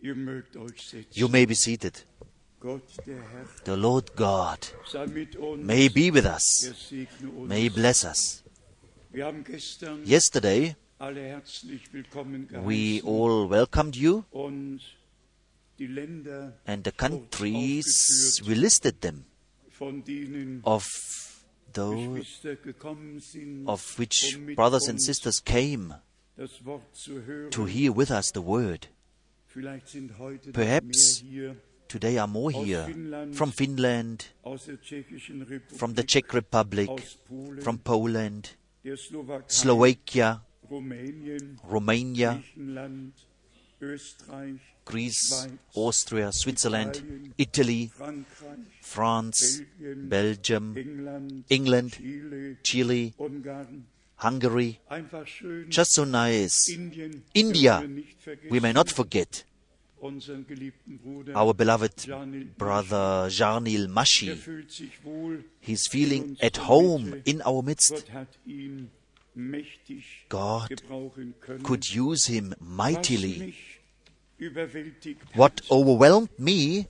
You may be seated. The Lord God may be with us, may bless us. Yesterday, we all welcomed you, and the countries, we listed them, of which brothers and sisters came to hear with us the word. Perhaps today are more here from Finland, from the Czech Republic, from Poland, Slovakia, Romania, Greece, Austria, Switzerland, Italy, France, Belgium, England, Chile, Hungary. Just so nice. India, we may not forget. Our beloved brother Jarnil Mashi, he's feeling at home in our midst. God could use him mightily. What overwhelmed me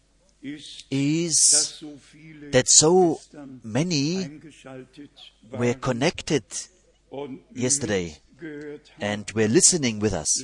is that so many were connected yesterday and were listening with us.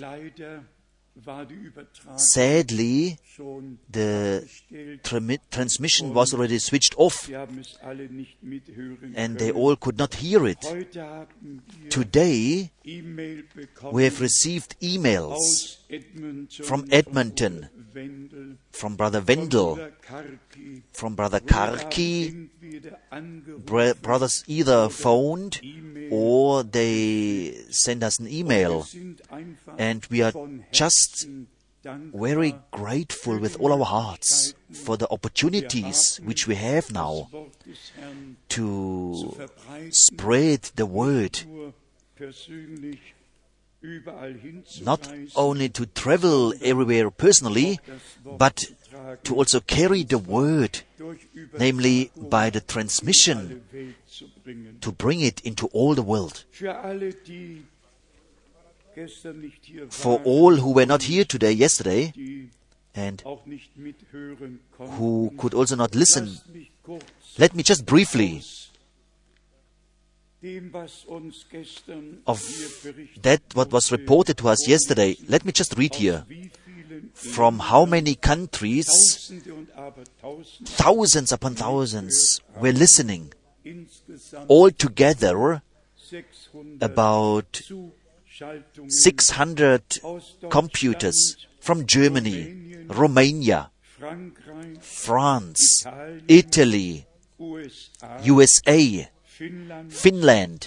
Sadly, the transmission was already switched off, and they all could not hear it. Today, we have received emails from Edmonton, from Brother Wendel, from Brother Karki. Brothers either phoned or they sent us an email, and we are just very grateful with all our hearts for the opportunities which we have now to spread the word, not only to travel everywhere personally, but to also carry the word, namely by the transmission, to bring it into all the world. For all who were not here today, yesterday, and who could also not listen, let me just briefly, of that what was reported to us yesterday, let me just read here. From how many countries, thousands upon thousands were listening. Altogether, about 600 computers from Germany, Romania, France, Italy, USA, Finland,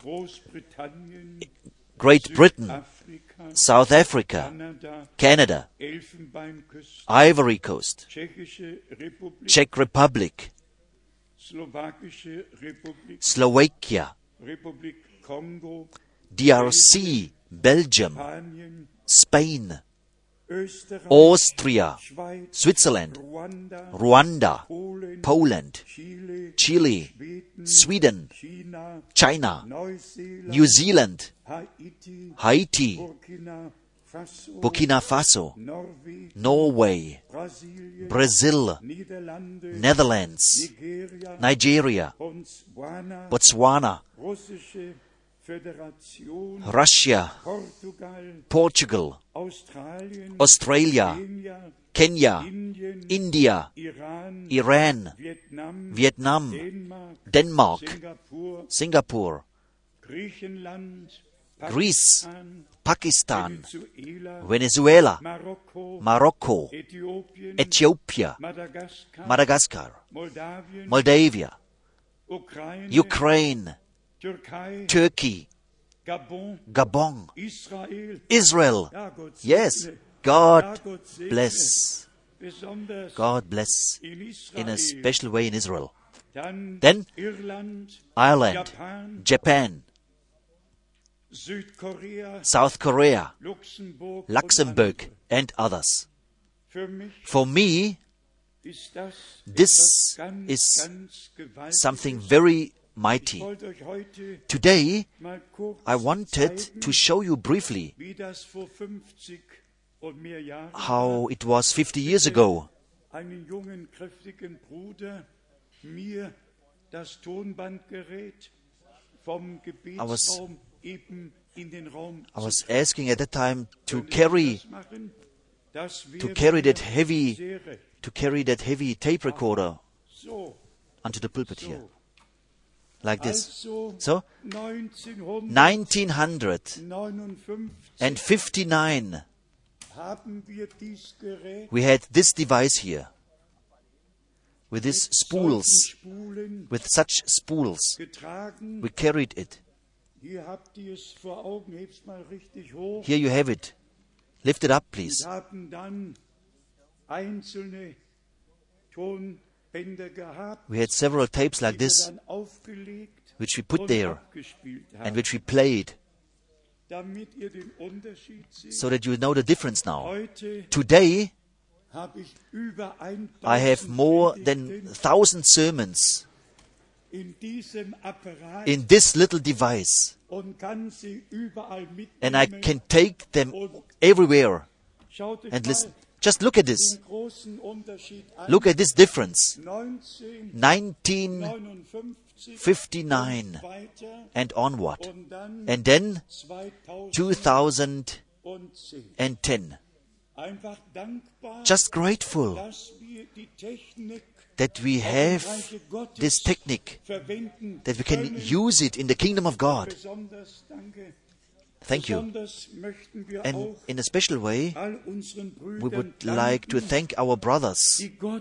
Great Britain, South Africa, Canada, Ivory Coast, Czech Republic, Slovakia, DRC, Belgium, Spain, Austria, Switzerland, Rwanda, Poland, Chile, Sweden, China, New Zealand, Haiti, Burkina Faso, Norway, Brazil, Netherlands, Nigeria, Botswana, Russia, Portugal, Australia, Kenya, India, Iran, Vietnam, Denmark, Singapore, Greece, Pakistan, Venezuela, Morocco, Ethiopia, Madagascar, Moldavia, Ukraine, Turkey, Gabon, Israel. Yes, God bless. God bless in a special way in Israel. Then Ireland, Japan, South Korea, Luxembourg, and others. For me, this is something very mighty. Today, I wanted to show you briefly how it was 50 years ago. Einen jungen, kräftigen Bruder mir das Tonbandgerät vom Gebetsraum eben in den Raum I was asking at that time to carry that heavy tape recorder onto the pulpit here, like this. So, 1959, we had this device here, with these spools, with such spools. We carried it. Here you have it. Lift it up, please. We had several tapes like this, which we put there and which we played, so that you know the difference now. Today, I have more than 1,000 sermons in this little device, and I can take them everywhere and listen. Just look at this. Look at this difference. 1959 and onward. And then 2010. Just grateful that we have this technique, that we can use it in the kingdom of God. Thank you. And in a special way, we would like to thank our brothers,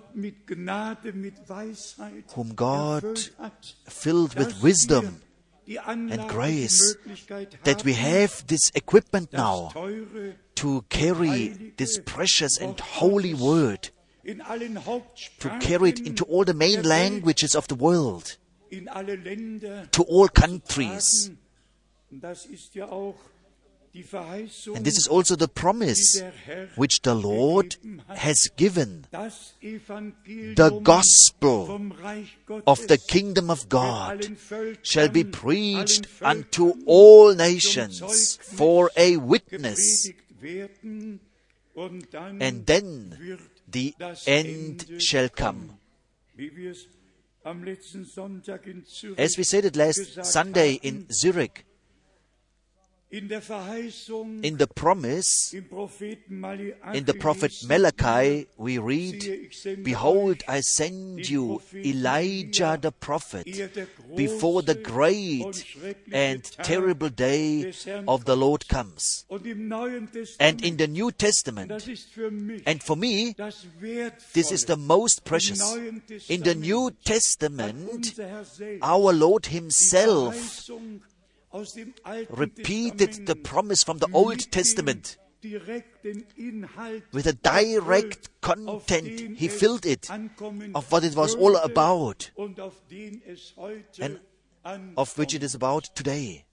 whom God filled with wisdom and grace, that we have this equipment now to carry this precious and holy word, to carry it into all the main languages of the world, to all countries. And this is also the promise which the Lord has given. The gospel of the kingdom of God shall be preached unto all nations for a witness, and then the end shall come. As we said it last Sunday in Zurich, in the promise, in the prophet Malachi, we read, "Behold, I send you Elijah the prophet before the great and terrible day of the Lord comes." And in the New Testament, and for me, this is the most precious. In the New Testament, our Lord Himself repeated the promise from the Old Testament with a direct content. He filled it of what it was all about, and of which it is about today.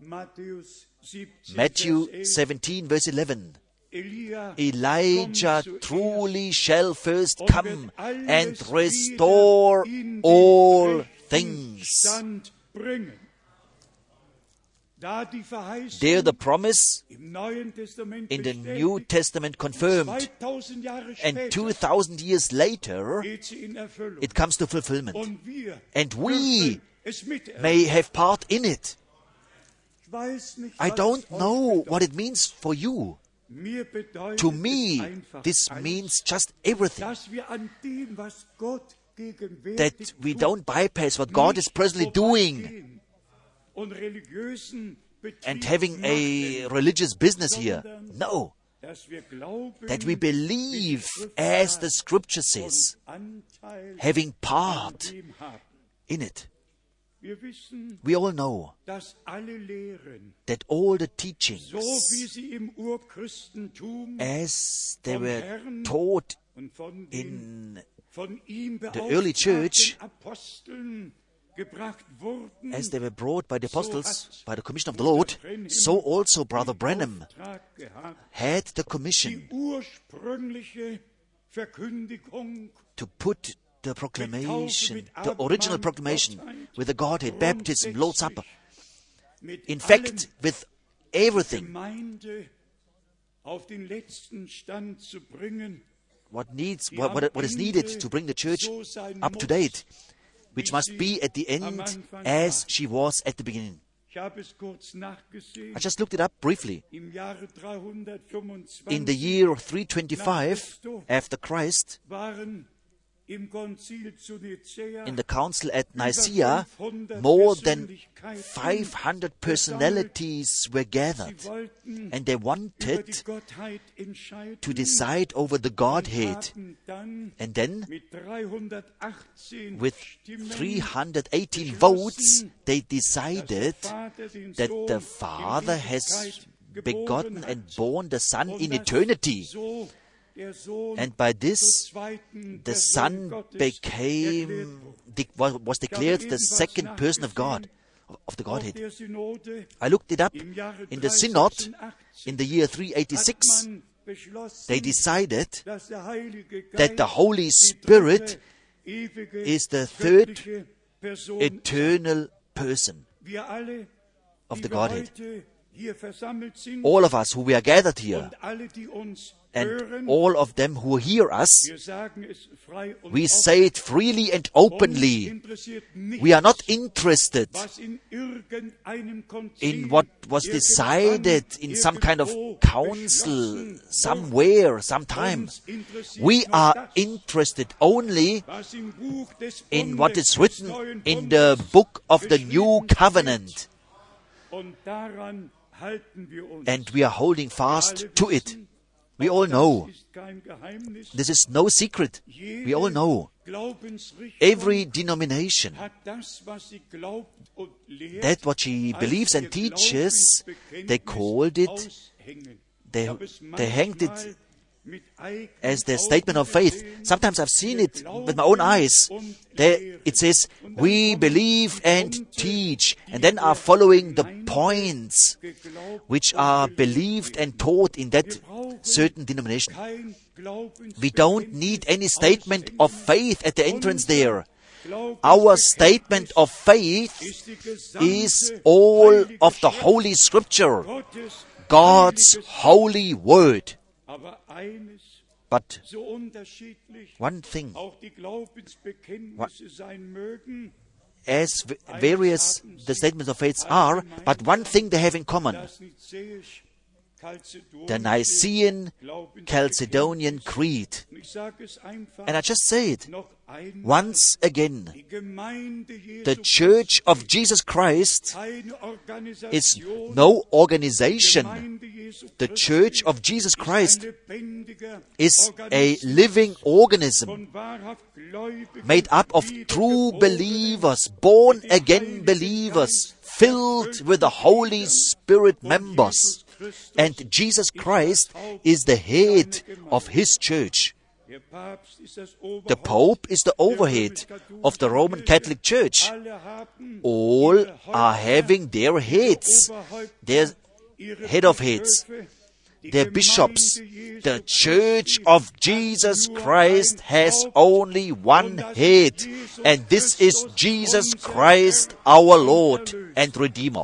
Matthew 17, verse 11. Elijah truly shall first come and restore all things. There the promise in the New Testament confirmed, and 2,000 years later it comes to fulfillment, and we may have part in it. I don't know what it means for you. To me, this means just everything. That we don't bypass what God is presently doing and having a religious business here. No. That we believe, as the Scripture says, having part in it. We all know that all the teachings, as they were taught in the early church, as they were brought by the apostles, by the commission of the Lord, so also Brother Branham had the commission to put the proclamation, the original proclamation, with the Godhead, baptism, Lord's Supper, in fact, with everything, what is needed to bring the church up to date, which must be at the end as she was at the beginning. I just looked it up briefly. In the year 325 after Christ, in the council at Nicaea, more than 500 personalities were gathered, and they wanted to decide over the Godhead. And then, with 318 votes, they decided that the Father has begotten and born the Son in eternity. And by this, the Son was declared the second person of God, of the Godhead. I looked it up. In the Synod, in the year 386, they decided that the Holy Spirit is the third eternal person of the Godhead. All of us who we are gathered here, and all of them who hear us, we say it freely and openly. We are not interested in what was decided in some kind of council, somewhere, sometime. We are interested only in what is written in the book of the New Covenant. And we are holding fast to it. We all know. This is no secret. We all know. Every denomination, that what she believes and teaches, they called it, they hanged it as their statement of faith. Sometimes I've seen it with my own eyes. There it says, we believe and teach, and then are following the points which are believed and taught in that certain denomination. We don't need any statement of faith at the entrance there. Our statement of faith is all of the Holy Scripture, God's holy word. But one thing, as various the statements of faith are, but one thing they have in common: the Nicene Chalcedonian Creed. And I just say it once again. The Church of Jesus Christ is no organization. The Church of Jesus Christ is a living organism made up of true believers, born-again believers, filled with the Holy Spirit members. And Jesus Christ is the head of His church. The Pope is the overhead of the Roman Catholic Church. All are having their heads, their head of heads, their bishops. The Church of Jesus Christ has only one head, and this is Jesus Christ, our Lord and Redeemer.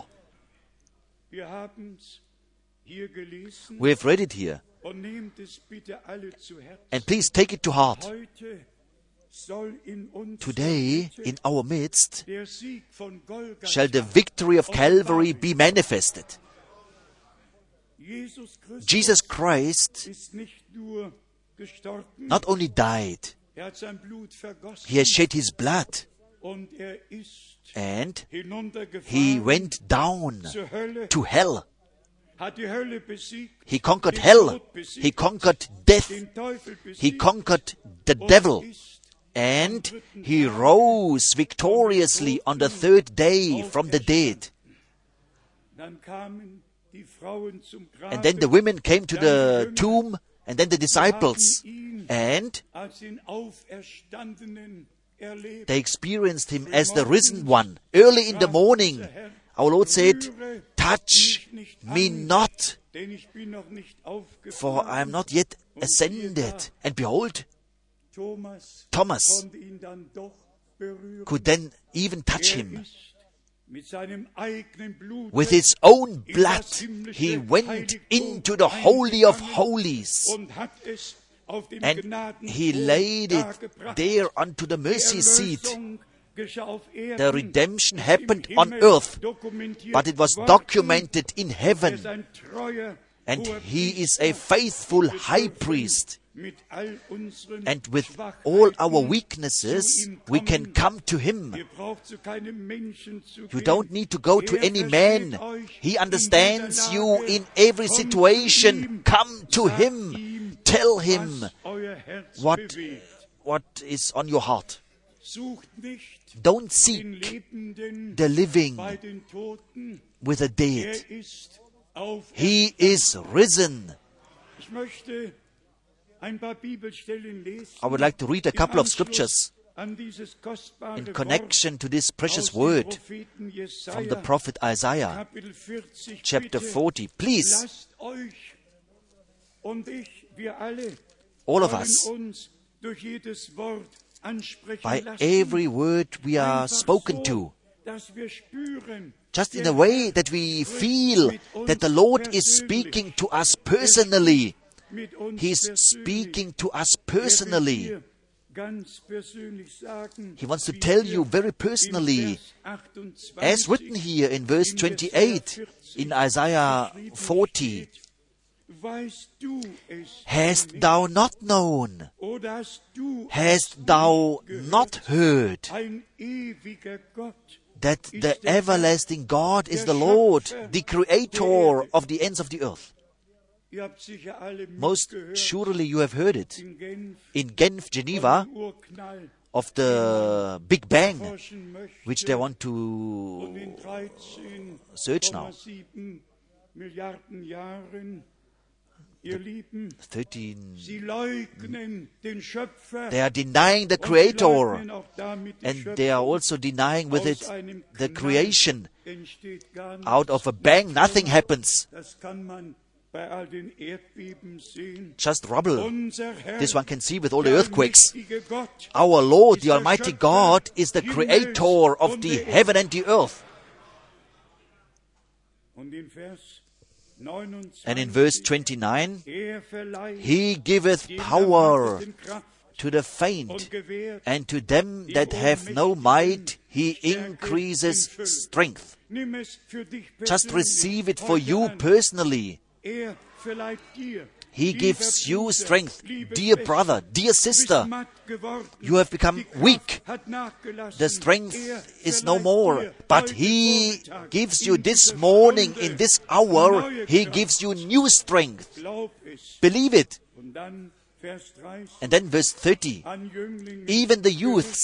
We have read it here. And please take it to heart. Today, in our midst, shall the victory of Calvary be manifested. Jesus Christ not only died, He has shed His blood, and He went down to hell. He conquered hell. He conquered death. He conquered the devil. And He rose victoriously on the third day from the dead. And then the women came to the tomb, and then the disciples. And they experienced Him as the risen one. Early in the morning, our Lord said, "Touch me not, for I am not yet ascended." And behold, Thomas could then even touch Him. With his own blood, he went into the Holy of Holies, and he laid it there unto the mercy seat. The redemption happened on earth, but it was documented in heaven. And he is a faithful high priest. And with all our weaknesses, we can come to him. You don't need to go to any man. He understands you in every situation. Come to him. Tell him what is on your heart. Don't seek the living with the dead. He is risen. I would like to read a couple of scriptures in connection to this precious word from the prophet Isaiah, chapter 40. Please, all of us, by every word we are spoken to, just in a way that we feel that the Lord is speaking to us personally. He is speaking to us personally. He wants to tell you very personally, as written here in verse 28 in Isaiah 40. Hast thou not known? Hast thou not heard that the everlasting God is the Lord, the Creator of the ends of the earth? Most surely you have heard it in Genf, Geneva, of the Big Bang, which they want to search now. 13. They are denying the Creator, and they are also denying with it the creation. Out of a bang, nothing happens. Just rubble. This one can see with all the earthquakes. Our Lord, the Almighty God, is the Creator of the heaven and the earth. And in verse 29, He giveth power to the faint, and to them that have no might He increases strength. Just receive it for you personally. He gives you strength. Dear brother, dear sister, you have become weak. The strength is no more. But He gives you this morning, in this hour, He gives you new strength. Believe it. And then verse 30. Even the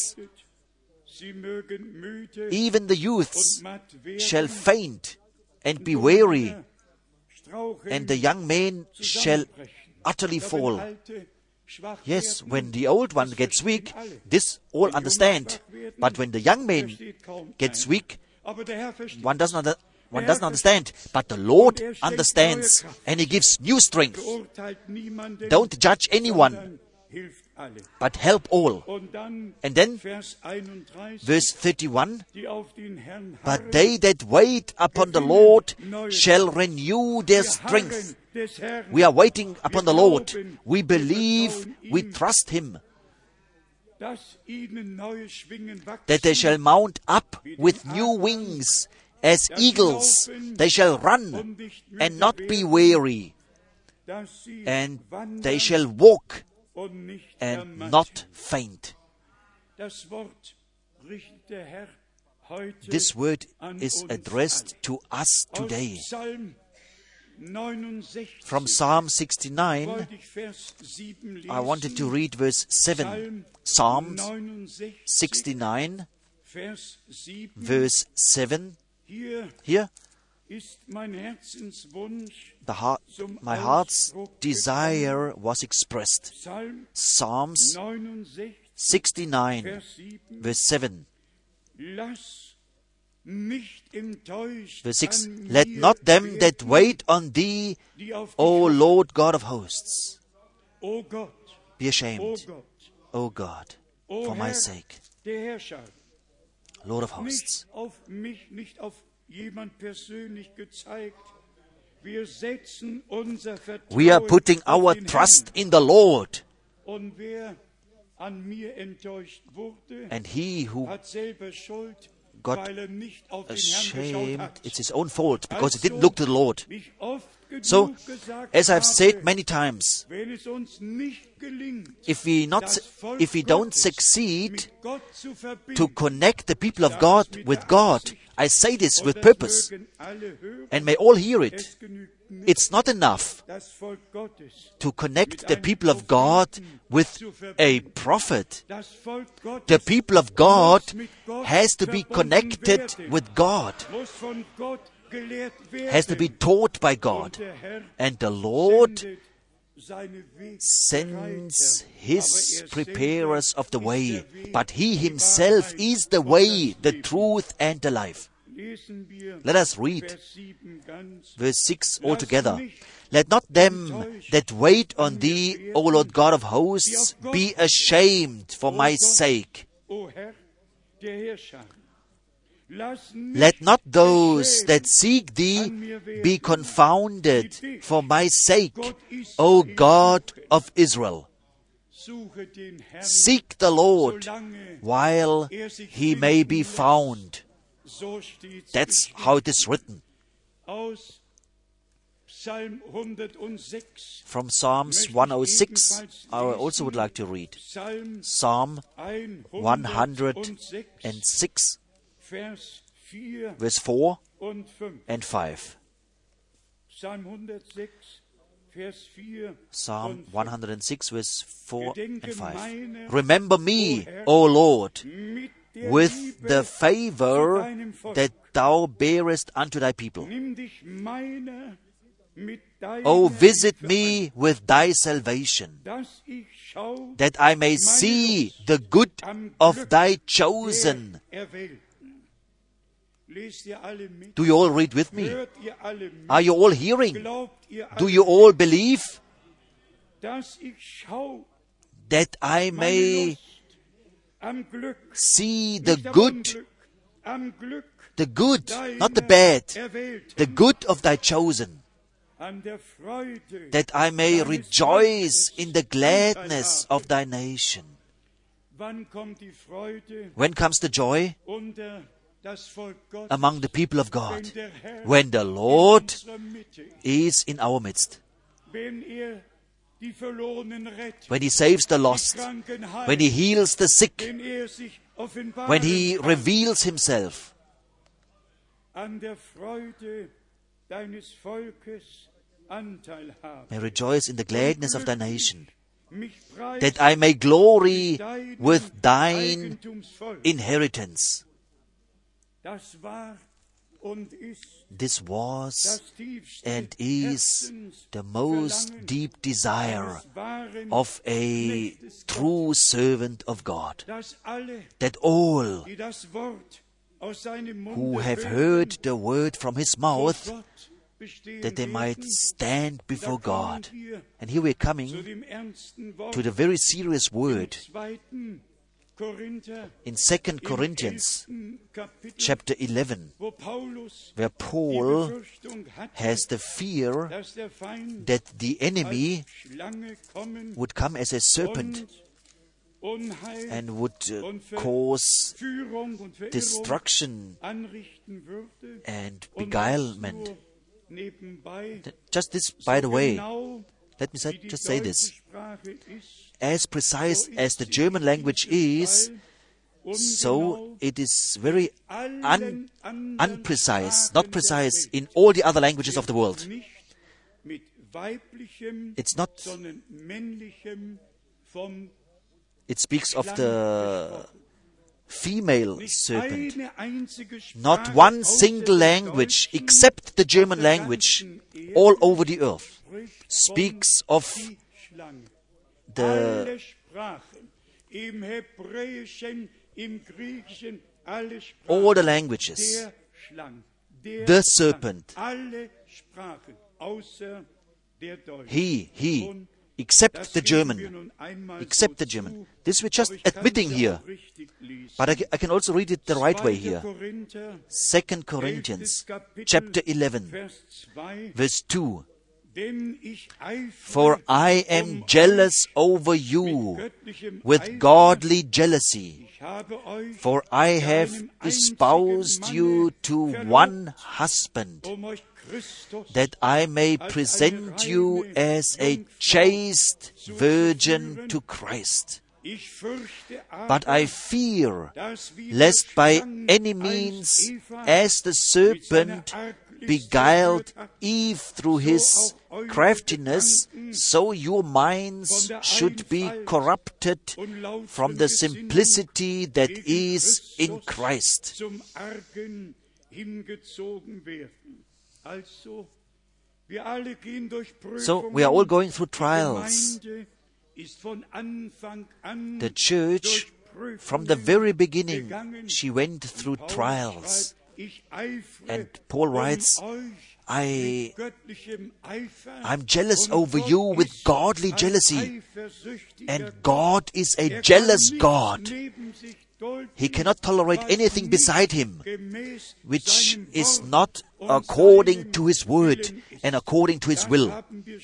youths shall faint and be weary, and the young men shall utterly fall. Yes, when the old one gets weak, this all understand. But when the young man gets weak, one doesn't understand. But the Lord understands, and He gives new strength. Don't judge anyone, but help all. And then, verse 31, but they that wait upon the Lord shall renew their strength. We are waiting upon the Lord. We believe, we trust Him, that they shall mount up with new wings as eagles. They shall run and not be weary, and they shall walk and not faint. This word is addressed to us today. From Psalm 69, I wanted to read verse 7. Psalm 69, verse 7. Here, my heart's desire was expressed. Psalms 69, verse 7. Verse 6. Let not them that wait on Thee, O Lord God of hosts, be ashamed, O God, for my sake. Lord of hosts. Nicht auf mich, nicht auf jemand persönlich gezeigt. Wir setzen unser We are Vertrauen putting auf our den trust Herrn. in the Lord. Und wer an mir enttäuscht wurde, And he who hat selber Schuld, got weil er nicht auf den Herrn geschaut ashamed, hat. it's his own fault because he Also, didn't look to the Lord. wie ich oft genug So, gesagt as I've said habe, many times, wenn es uns nicht gelingt, if we don't succeed mit Gott zu verbinden, to connect the people of God with God, I say this with purpose, mögen alle hören, and may all hear it. es genügt nicht, It's not enough das Volk Gottes, to connect the people of God with a prophet. das Volk Gottes The people of God muss mit Gott has to be verbunden connected werden, with God, muss von Gott gelehrt werden, has to be taught by und God. der Herr And the Lord sendet seine Wegbereiter, sends aber His er preparers selber of the ist way, der Weg, but He die Himself Wahrheit is the und way, das the Leben. truth, and the life. Lesen wir Let us read Vers 7 ganz. verse 6 Lass altogether. nicht Let not them that wait on Thee, O Lord God of hosts, be ashamed for my sake. O Herr, der Herrscher, lass nicht Let not those beschämt that seek Thee an mir werden, be confounded for my sake, O God of Israel. suche den Herrn, Seek the Lord solange while He may be found. so steht's That's geschrieben. how it is written. Aus Psalm 106, From Psalms 106, I also would like to read. Psalm Psalm 106, 106, Vers 4 verse 4 und 5. and 5. Psalm 106, Vers 4 Psalm und 5. 106, verse 4 and Gedenke 5. meiner, Remember me, O Lord, mit der with Liebe the zu favor deinem Volk. that Thou bearest unto Thy people. Nimm dich meiner mit deiner O visit Hilfe me with Thy salvation, an, dass ich schau that I may see the good of Thy chosen. der Erwählten. Lest ihr alle mit? Do you all read with me? Hört ihr alle mit? Are you all hearing? Glaubt ihr Do alle you all believe dass ich schau that I meine may Lust am Glück, see the nicht am good, Unglück, am Glück the good, deiner not the bad, Erwählten, the good of Thy chosen, an der Freude, that I may deines rejoice Volkes in the gladness of Thy nation. Wann kommt die Freude When comes the joy unter das Volk Gottes, among the people of wenn God? der Herr When the in Lord unserer Mitte ist, is in our midst, wenn die Verlorenen rettet, when He saves the die lost, Kranken heilt, when He heals the sick, wenn sich offenbaren when He kann, reveals Himself. an der Freude deines Volkes Anteil haben, May rejoice in the gladness of Thy nation, mich preisen that I may glory deinem with Thine Eigentumsvolk. inheritance. Das war und ist This was das tiefste and is the most deep desire eines wahren of a Knechtes true servant of God, dass alle, that all die das Wort aus seinem Munde who have hören, heard the word from His vor mouth, Gott bestehen that they might werden. stand before Da kommen God. wir And here we're zu coming dem ernsten Wort to the very serious word 2. Korinther in 2 im Corinthians 11. Kapitel, chapter 11, wo Paulus where die Paul Befürchtung hatte, has the fear dass der Feind that the enemy als Schlange kommen would come as a serpent und Unheil and would und cause Verführung und Verirrung destruction anrichten würde. and Und beguilement. das nur nebenbei, Just this, by the way, genau let me wie die just say deutsche this. Sprache ist, As precise so ist as the sie German in language diesem is, Fall so ungenau it is very allen anderen unprecise, not Sprachen precise der in all the other languages of the Welt. world. Nicht mit weiblichem, It's not, sondern männlichem vom it speaks of Schlangen the gesprochen. female Nicht serpent. eine einzige Not Sprache one außer single der language deutschen except the German auf der language ganzen Erde all over the earth spricht speaks von of die Schlange. the Alle Sprachen, im Hebräischen, im Griechischen, alle Sprachen all the languages, der Schlange, der the Schlange. serpent. Alle Sprachen außer der deutschen. He Und except the German. Except the German. This we're just admitting here. But I can also read it the right way here. 2 Corinthians chapter 11, verse 2. For I am jealous over you with godly jealousy, for I have espoused you to one husband, that I may present you as a chaste virgin to Christ. But I fear, lest by any means, as the serpent beguiled Eve through his craftiness, so your minds should be corrupted from the simplicity that is in Christ. So we are all going through trials. The church, from the very beginning, she went through trials. And Paul writes, I'm jealous over you with godly jealousy. And God is a jealous God. He cannot tolerate anything beside Him, which is not according to His word and according to His will.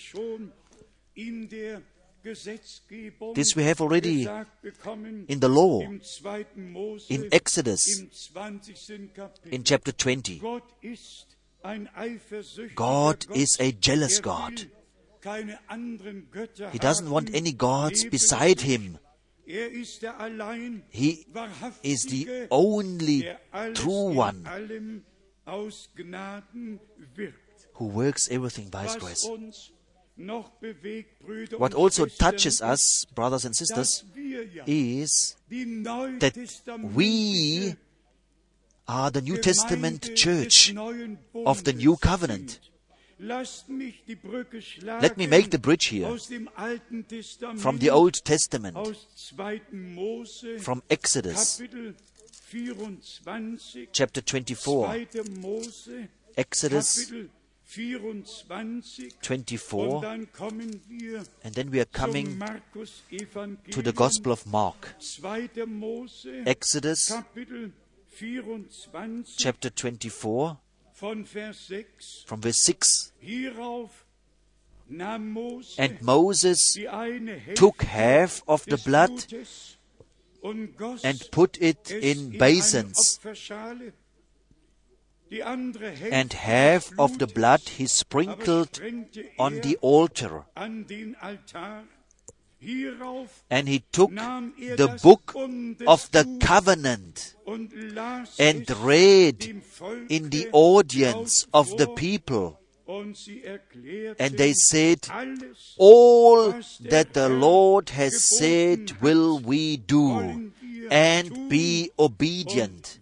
This we have already in the law, in Exodus, in chapter 20. God is a jealous God. He doesn't want any gods beside Him. He is the only true one who works everything by His grace. What also touches us, brothers and sisters, is that we are the New Testament church of the New Covenant. Let me make the bridge here from the Old Testament, from Exodus, chapter 24, Exodus 24, and then we are coming to the Gospel of Mark. Exodus chapter 24, from verse 6. And Moses took half of the blood and put it in basins, and half of the blood he sprinkled on the altar. And he took the book of the covenant and read in the audience of the people. And they said, all that the Lord has said will we do, and be obedient.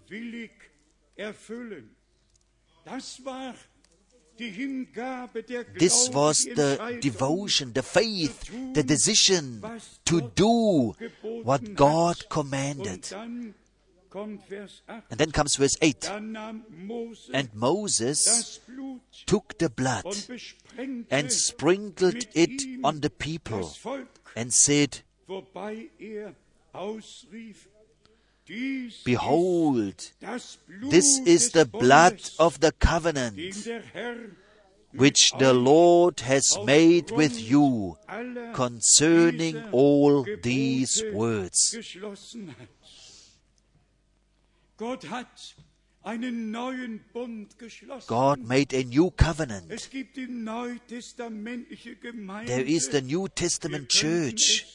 This was the devotion, the faith, the decision to do what God commanded. And then comes verse 8. And Moses took the blood and sprinkled it on the people and said, Behold, this is the blood of the covenant which the Lord has made with you concerning all these words. God made a new covenant. There is the New Testament church.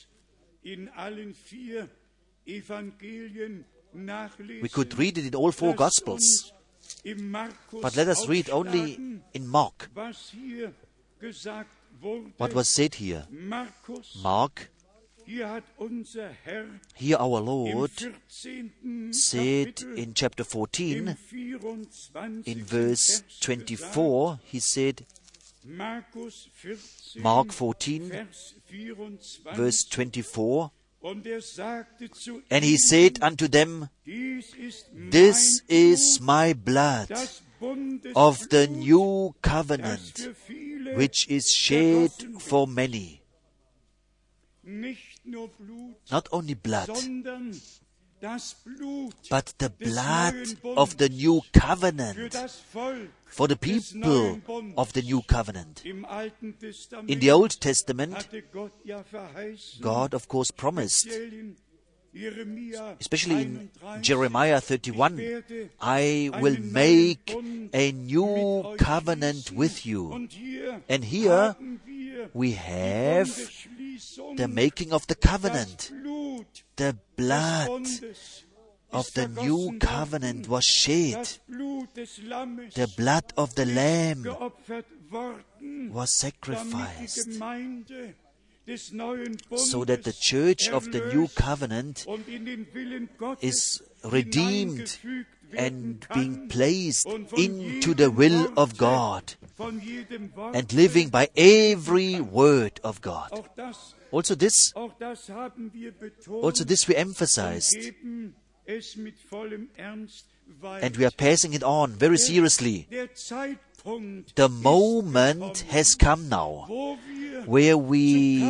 We could read it in all four Gospels. But let us read only in Mark. What was said here? Mark, here our Lord said in chapter 14, in verse 24, He said, Mark 14, verse 24, and He said unto them, This is my blood of the new covenant, which is shed for many. not only blood, but the blood of the new covenant for the people of the new covenant. In the Old Testament, God, of course, promised, especially in Jeremiah 31, I will make a new covenant with you. And here we have the making of the covenant. The blood of the new covenant was shed. The blood of the Lamb was sacrificed, so that the church of the new covenant is redeemed and being placed into the will of God and living by every word of God. Also this we emphasized, and we are passing it on very seriously. The moment has come now where we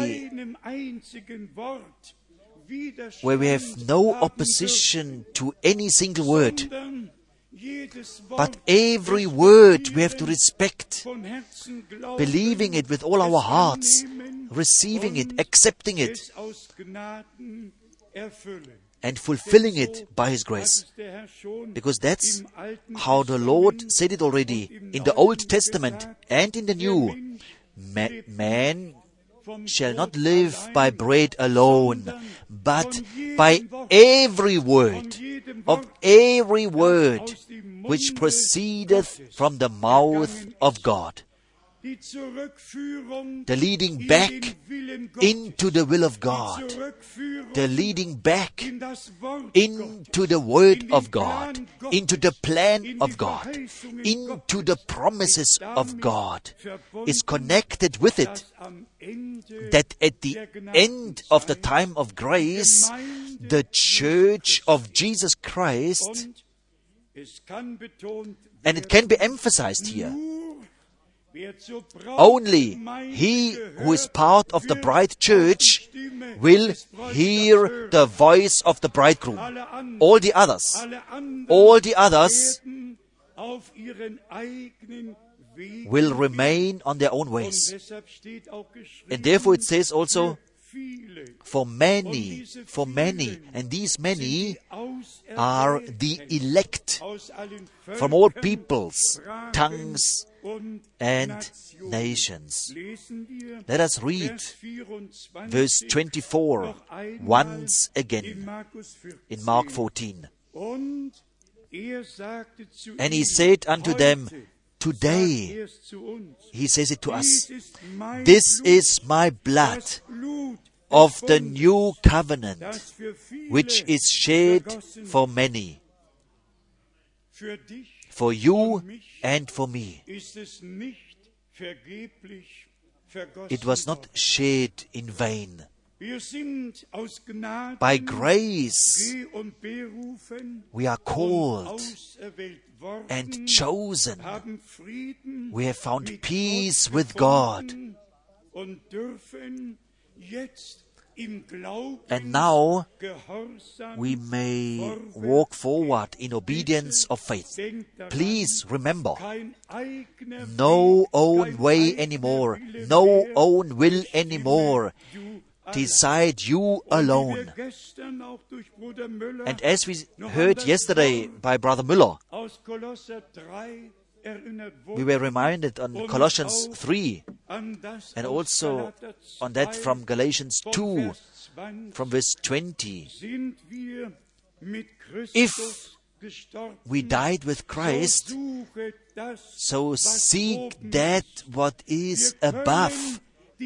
have no opposition to any single word, but every word we have to respect, believing it with all our hearts, receiving it, accepting it, and fulfilling it by His grace. Because that's how the Lord said it already in the Old Testament and in the New. Man shall not live by bread alone, but by every word which proceedeth from the mouth of God. The leading back into the will of God, the leading back into the Word of God, into the plan of God, into the promises of God, is connected with it, that at the end of the time of grace, the Church of Jesus Christ, and it can be emphasized here, only he who is part of the bride church will hear the voice of the bridegroom. All the others will remain on their own ways. And therefore it says also, for many, and these many are the elect from all peoples, tongues, and nations. Let us read verse 24 once again in Mark 14. And he said unto them, today, he says it to us, this is my blood of the new covenant, which is shed for many, for you and for me. It was not shed in vain. By grace, we are called and chosen. We have found peace with God. And now we may walk forward in obedience of faith. Please remember, no own way anymore, no own will anymore. Decide you alone. And as we heard yesterday by Brother Müller, we were reminded on Colossians 3 and also on that from Galatians 2 from verse 20. If we died with Christ, so seek that what is above.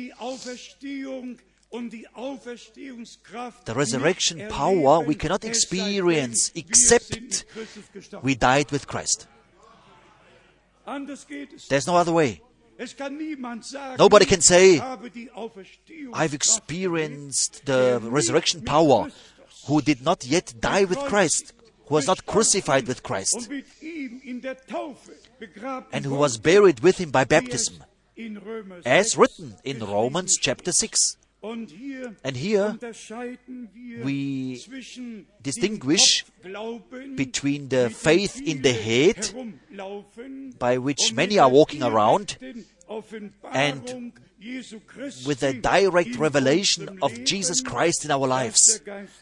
The resurrection power we cannot experience except we died with Christ. There's no other way. Nobody can say, I've experienced the resurrection power, who did not yet die with Christ, who was not crucified with Christ, and who was buried with Him by baptism, as written in Romans chapter 6. And here we distinguish between the faith in the head, by which many are walking around, and with a direct revelation of Jesus Christ in our lives.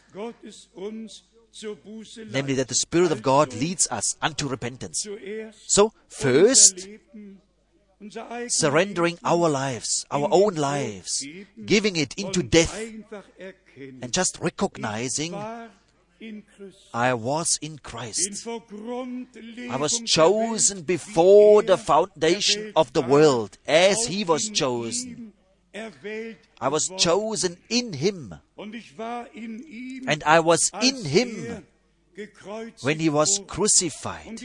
Namely, that the Spirit of God leads us unto repentance. So, first, surrendering our lives, our own lives, giving it into death, and just recognizing I was in Christ. I was chosen before the foundation of the world, as He was chosen. I was chosen in Him, and I was in Him when He was crucified.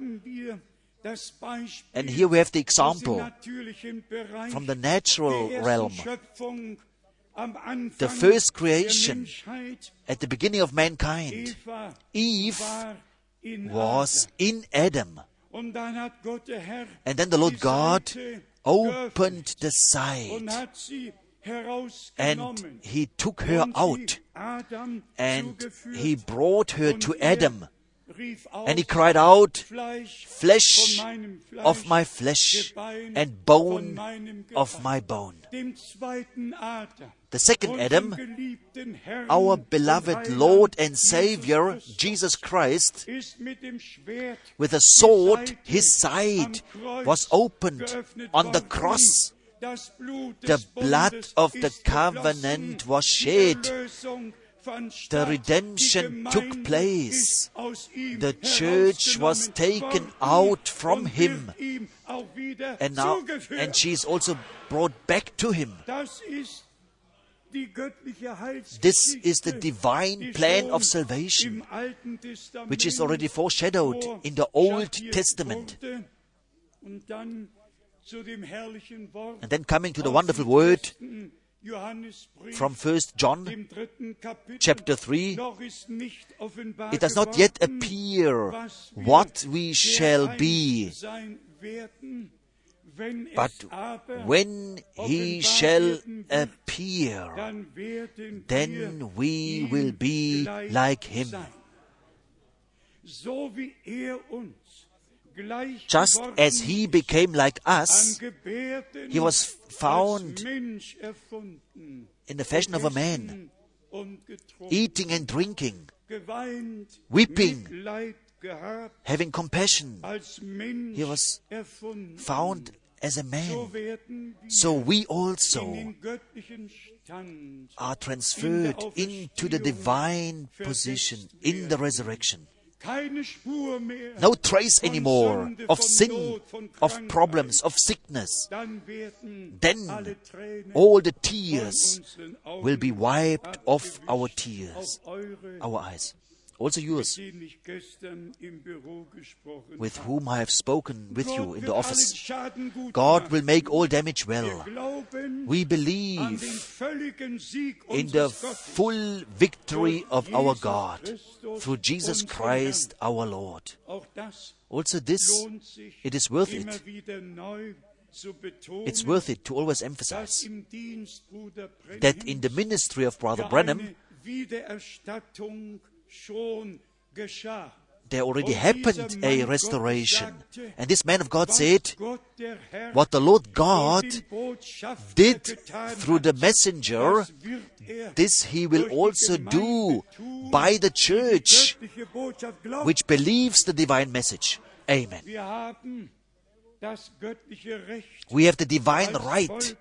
And here we have the example from the natural realm. The first creation at the beginning of mankind, Eve was in Adam. And then the Lord God opened the side, and He took her out, and He brought her to Adam. And he cried out, flesh of my flesh and bone of my bone. The second Adam, our beloved Lord and Savior, Jesus Christ, with a sword, His side was opened on the cross. The blood of the covenant was shed. The redemption took place. The church was taken out from Him, and she is also brought back to Him. This is the divine plan of salvation, which is already foreshadowed in the Old Testament. And then coming to the wonderful word from 1 John chapter 3, it does not yet appear what we shall be, but when He shall appear, then we will be like Him. Just as He became like us, He was found in the fashion of a man, eating and drinking, weeping, having compassion. He was found as a man. So we also are transferred into the divine position in the resurrection. No trace anymore of sin, of problems, of sickness. Then all the tears will be wiped off our tears, our eyes. Also yours, with whom I have spoken with you in the office. God will make all damage well. We believe in the full victory of our God through Jesus Christ our Lord. Also this, it is worth it. It's worth it to always emphasize that in the ministry of Brother Branham, there already happened a restoration. And this man of God said, what the Lord God did through the messenger, this He will also do by the church, which believes the divine message. Amen. We have the divine right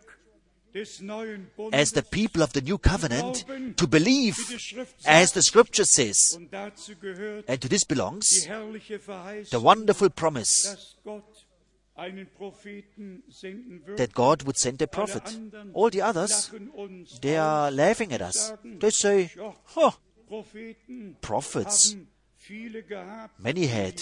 as the people of the new covenant to believe as the scripture says. And to this belongs the wonderful promise that God would send a prophet. All the others, they are laughing at us. They say, prophets, many had.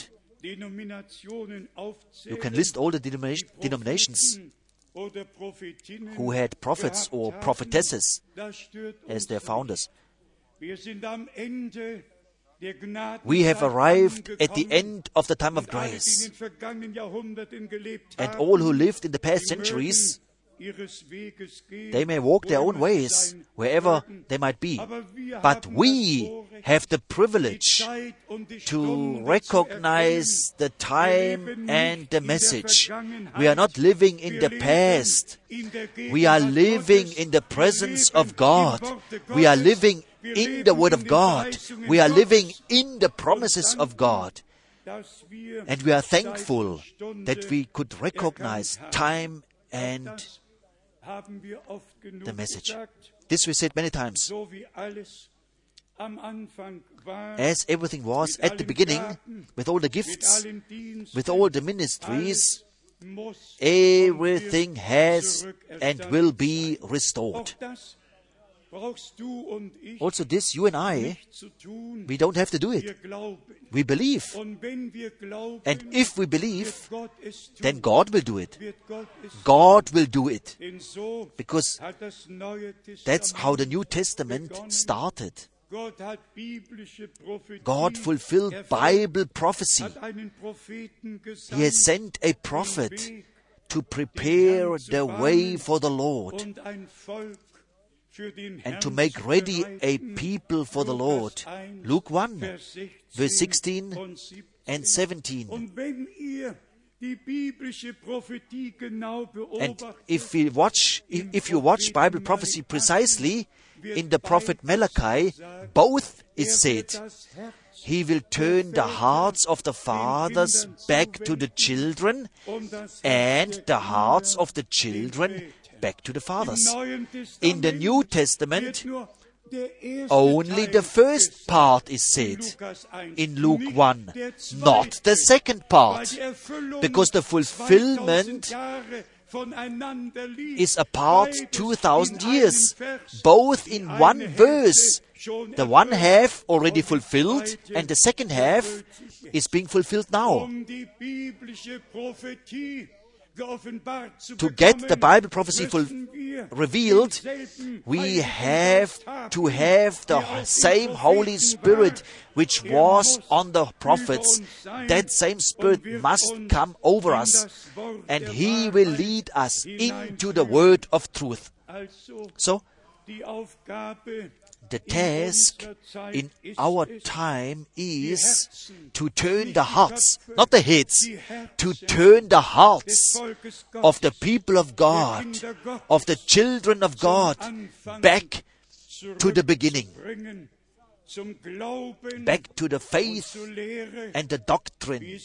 You can list all the denominations who had prophets or prophetesses as their founders. We have arrived at the end of the time of grace. And all who lived in the past centuries They may walk their own ways, wherever they might be. But we have the privilege to recognize the time and the message. We are not living in the past. We are living in the presence of God. We are living in the Word of God. We are living in the promises of God. And we are thankful that we could recognize time and the message. This we said many times. As everything was at the beginning, with all the gifts, with all the ministries, everything has and will be restored. Also this, you and I, we don't have to do it. We believe. And if we believe, then God will do it. God will do it. Because that's how the New Testament started. God fulfilled Bible prophecy. He has sent a prophet to prepare the way for the Lord and to make ready a people for the Lord. Luke 1, verse 16 and 17. And if you watch Bible prophecy precisely, in the prophet Malachi, both is said, He will turn the hearts of the fathers back to the children, and the hearts of the children back to the fathers. In the New Testament, only the first part is said in Luke 1, not the second part, because the fulfillment is apart 2,000 years, both in one verse. The one half already fulfilled, and the second half is being fulfilled now. To get the Bible prophecy revealed, we have to have the same Holy Spirit which was on the prophets. That same Spirit must come over us, and He will lead us into the word of truth. So, the task in our time is to turn the hearts, not the heads, to turn the hearts of the people of God, of the children of God, back to the beginning, back to the faith and the doctrine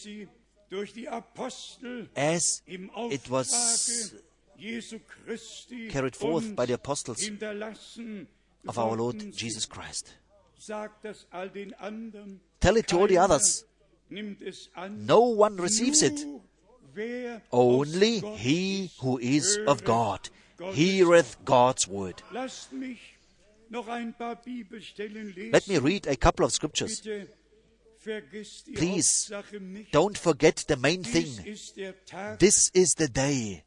as it was carried forth by the apostles of our Lord Jesus Christ. Tell it to all the others. No one receives it. Only he who is of God heareth God's word. Let me read a couple of scriptures. Please, don't forget the main thing. This is the day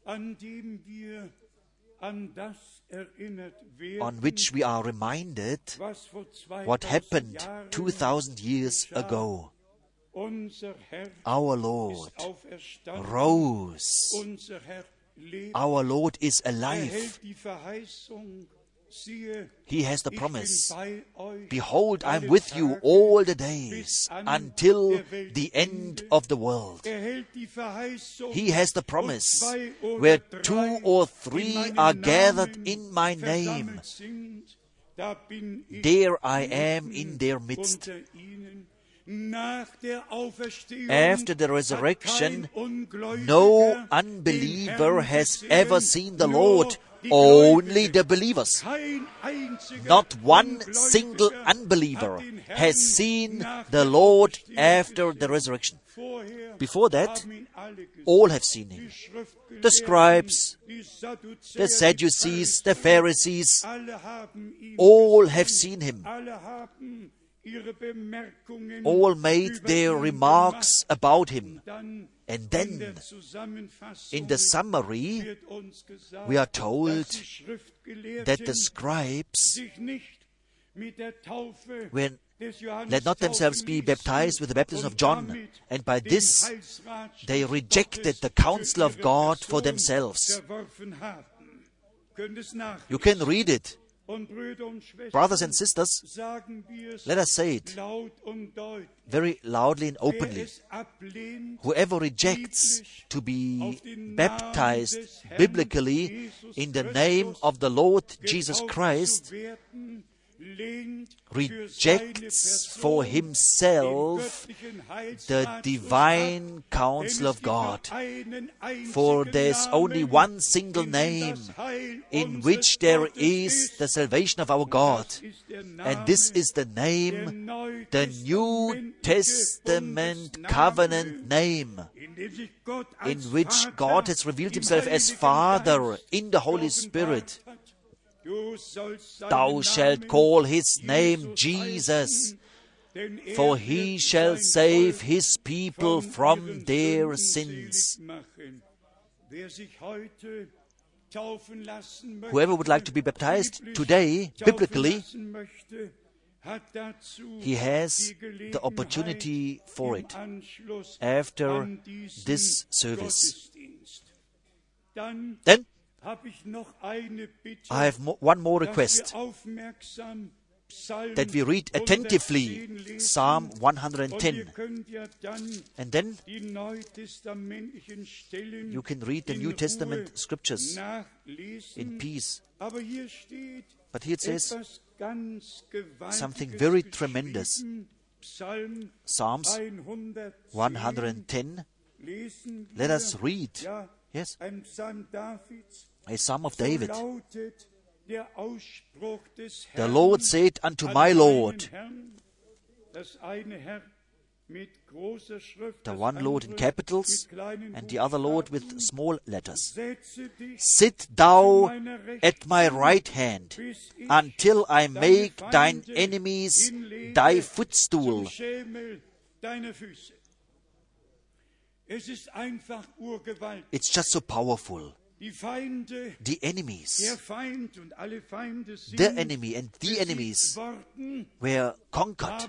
on which we are reminded what happened 2,000 years ago. Our Lord rose. Our Lord is alive. He has the promise. Behold, I am with you all the days until the end of the world. He has the promise. Where 2 or 3 are gathered in my name, there I am in their midst. After the resurrection, no unbeliever has ever seen the Lord, only the believers. Not one single unbeliever has seen the Lord after the resurrection. Before that, all have seen Him. The scribes, the Sadducees, the Pharisees, all have seen Him. All made their remarks about Him. And then, in the summary, we are told that the scribes let not themselves be baptized with the baptism of John, and by this they rejected the counsel of God for themselves. You can read it. Und Brüder und Schwestern, Brothers and sisters, sagen wir es let us say it laut und deutlich. very loudly and Wer openly. es ablehnt, Whoever rejects to be baptized biblically in the name of the Lord Jesus getauft Christ zu werden, lehnt rejects for himself the divine counsel of God. For there's only one single name in which there is the salvation of our God. And this is the name, the New Testament covenant name, in which God has revealed himself as Father in the Holy Spirit. Thou shalt call his name Jesus, for he shall save his people from their sins. Whoever would like to be baptized today, biblically, he has the opportunity for it after this service. Then I have one more request, that we read attentively Psalm 110. And then you can read the New Testament scriptures in peace. But here it says something very tremendous. Psalms 110. Let us read. Yes, a Psalm of David. The Lord said unto my Lord, the one Lord in capitals and the other Lord with small letters, sit thou at my right hand until I make thine enemies thy footstool. It's just so powerful. The enemies, the enemy and the enemies were conquered,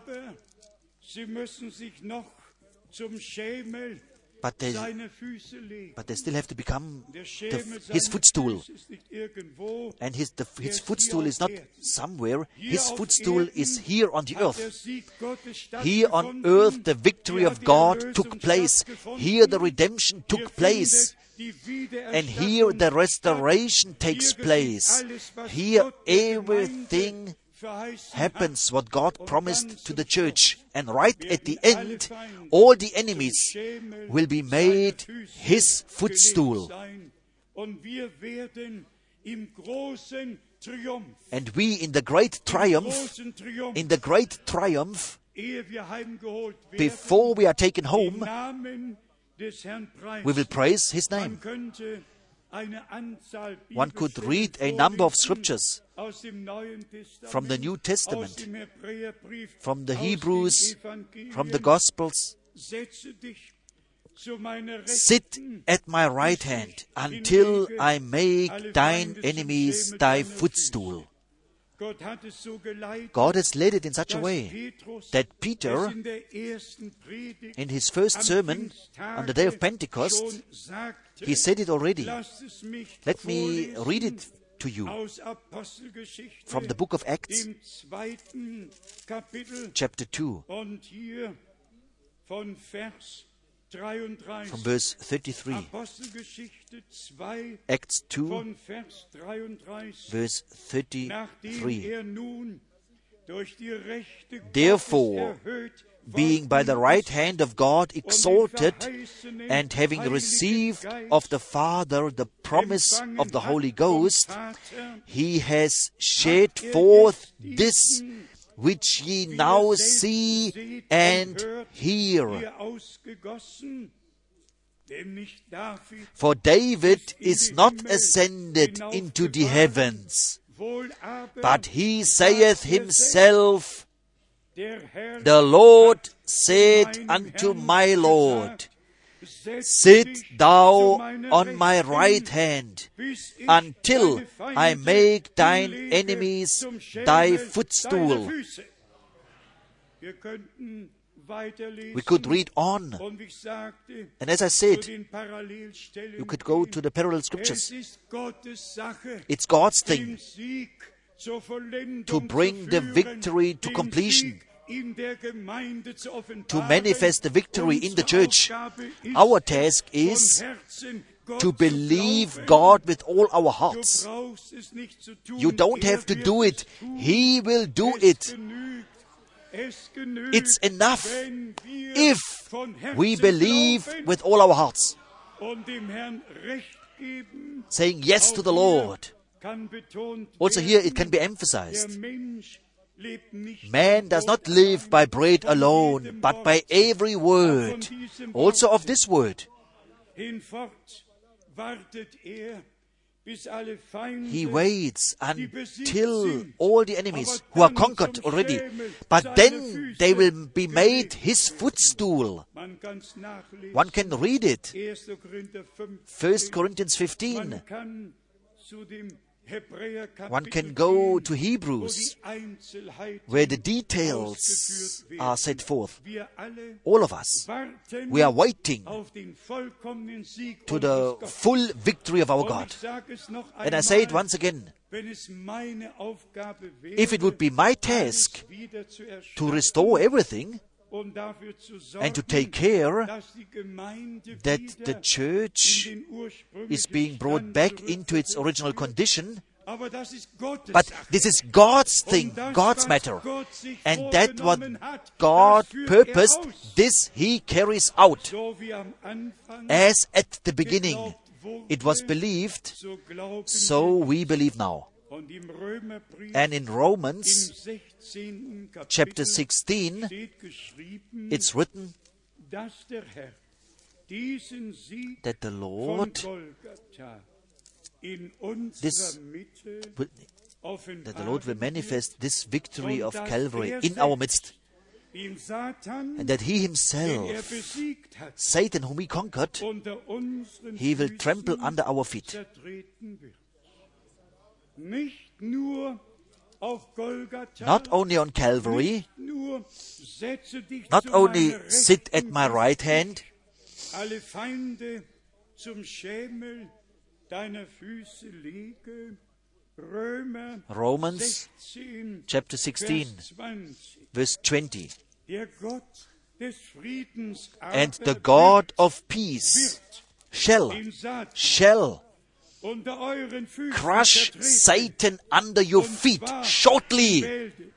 but they still have to become his footstool. And his footstool is not somewhere. His footstool is here on the earth. Here on earth the victory of God took place. Here the redemption took place. And here the restoration takes place. Here everything happens what God promised to the church. And right at the end, all the enemies will be made his footstool. And we in the great triumph, before we are taken home, we will praise his name. One could read a number of scriptures from the New Testament, from the Hebrews, from the Gospels. Sit at my right hand until I make thine enemies thy footstool. God has led it in such a way that Peter, in his first sermon on the day of Pentecost, he said it already. Let me read it to you from the book of Acts, chapter 2, from verse 33. Acts 2, verse 33. Therefore, being by the right hand of God exalted, and having received of the Father the promise of the Holy Ghost, he has shed forth this which ye now see and hear. For David is not ascended into the heavens, but he saith himself, the Lord said unto my Lord, sit thou on my right hand, until I make thine enemies thy footstool. We could read on. Und ich sagte, And as I zu said, den Parallelstellen you could go to the parallel scriptures. es ist Gottes Sache, It's God's den thing Sieg zur Vollendung to bring the zu führen, victory to den completion, Sieg in der Gemeinde zu to offenbaren. manifest the victory in the Unsere church. Aufgabe ist, Our task von is Herzen Gott to zu believe glauben. God with all our Du hearts. brauchst es nicht zu tun. You don't have to do it. He will do it. Es genügt, It's enough wenn wir if von Herzen we believe glauben with all our hearts, und dem Herrn Recht geben. saying yes to the Auch Lord. hier kann betont Also werden, here it can be der emphasized. Mensch lebt nicht Man does not live by bread alone, but by every word, also of this word. hinfort wartet bis alle Feinde, He waits until all the enemies who are conquered already, but then they will be made his footstool. man kann's nachlesen. One can read it. 1. Korinther 15. 1 Corinthians 15. Man kann zu dem Hebräerkapitel One can go gehen, to wo Hebrews, die Einzelheiten where the details ausgeführt werden. are set forth. Wir alle All of us, warten we are waiting auf den vollkommenen Sieg to unseres the Gottes. full victory of our Und God. ich sage es noch And I say it einmal, once again, wenn es meine Aufgabe wäre, if it would be my task alles wieder zu to erschaffen restore everything und dafür zu and to sorgen, take care dass die Gemeinde that wieder the church in den ursprünglichen is being brought Stand back into its zurückgeführt original wird. condition, Aber das ist Gottes but Sache. this is God's thing, Und das, God's was matter. Gott sich And that what vorgenommen hat, God das führt purposed, aus. this He carries out. So wie am Anfang As at the beginning geglaubt wurde, it was believed, so glauben so wir. we believe now. Und im Römerbrief And in im Romans 16. chapter Kapitel 16, steht geschrieben, it's written dass der Herr diesen Sieg that the von Lord Golgatha in unserer This Mitte will, offenbaren that the Lord will wird, manifest this victory of und dass Calvary er in our selbst midst, den Satan, and that He den er Himself, besiegt hat, Satan whom He conquered, unter unseren He will Füßen trample under our feet. zertreten wird. Nicht nur auf Golgatha, Not only on Calvary, nicht nur setze dich not zu only meiner sit at Rechten, my right hand, alle Feinde zum Schemel deiner Füße lege. Romans 16, chapter 16, Vers 20. verse 20. Der Gott des Friedens And the aber God of peace shall den Satan unter euren Füßen crush zertreten. Satan under your Und feet zwar shortly. Wälde.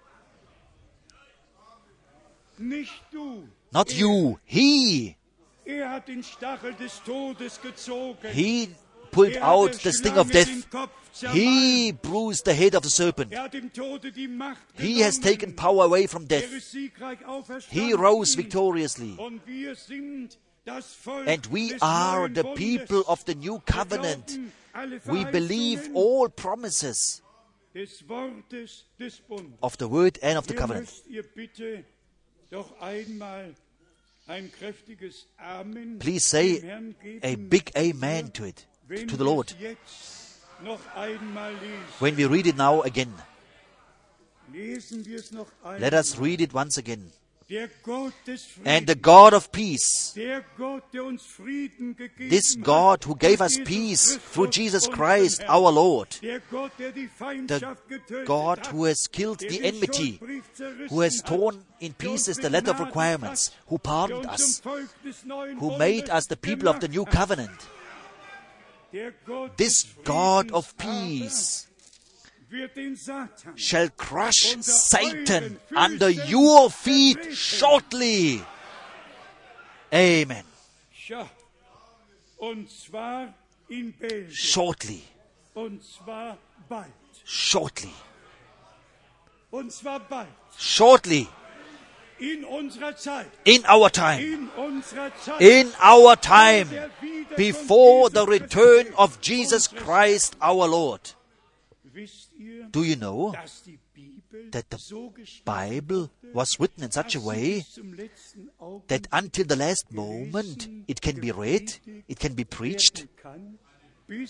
Nicht du. Not you, He. Er hat den Stachel des Todes gezogen. He pulled Er hat out der the sting of Schlange death. den Kopf He zermalmt. bruised the head of the serpent. Er hat dem Tode die Macht He has genommen. taken power away from Er death. ist siegreich He auferstanden. rose victoriously. Und wir sind das Volk And we des are neuen the Bundes. people of the new Wir covenant. glauben alle We believe Verheißungen all promises des Wortes des Bundes. of the word and of the Hier covenant. müsst ihr bitte doch einmal ein kräftiges Amen Please say dem Herrn geben, a big amen to it, wenn to the wir Lord. es jetzt noch einmal lesen. When we read it now again, Lesen wir es noch einmal. let us read it once again. Der Gott des And the Friedens, God of peace, der Gott, der uns Frieden gegeben this hat, God who gave durch us Jesus peace Christus, through Jesus unseren Christ Herrn. our Lord, Der Gott, der die the Feindschaft getötet God hat, who has killed der the den enmity, Schuldbrief zerrissen who has hat, torn in der uns pieces the letter of begnadigt requirements, hat, who der pardoned uns us, zum Volk des neuen who Bundes made us the people of the new gemacht hat. covenant. Der Gott This des God of Friedens peace aber wird den Satan shall crush unter Satan euren Füßen under your feet zertreten. shortly. Amen. Tja, und zwar in Belgien, Shortly. und zwar bald, Shortly. und zwar bald, Shortly. in unserer Zeit, In our time. in unserer Zeit, In our vor time. der Wiederkunft Before the Jesu return Christi, of Jesus unseres Christ our Lord. Wisst ihr, Do you know dass die Bibel that the so geschrieben Bible wurde, was written in such a dass sie way bis zum letzten that Augenblick until the last moment it can be read, it can be preached, werden kann, bis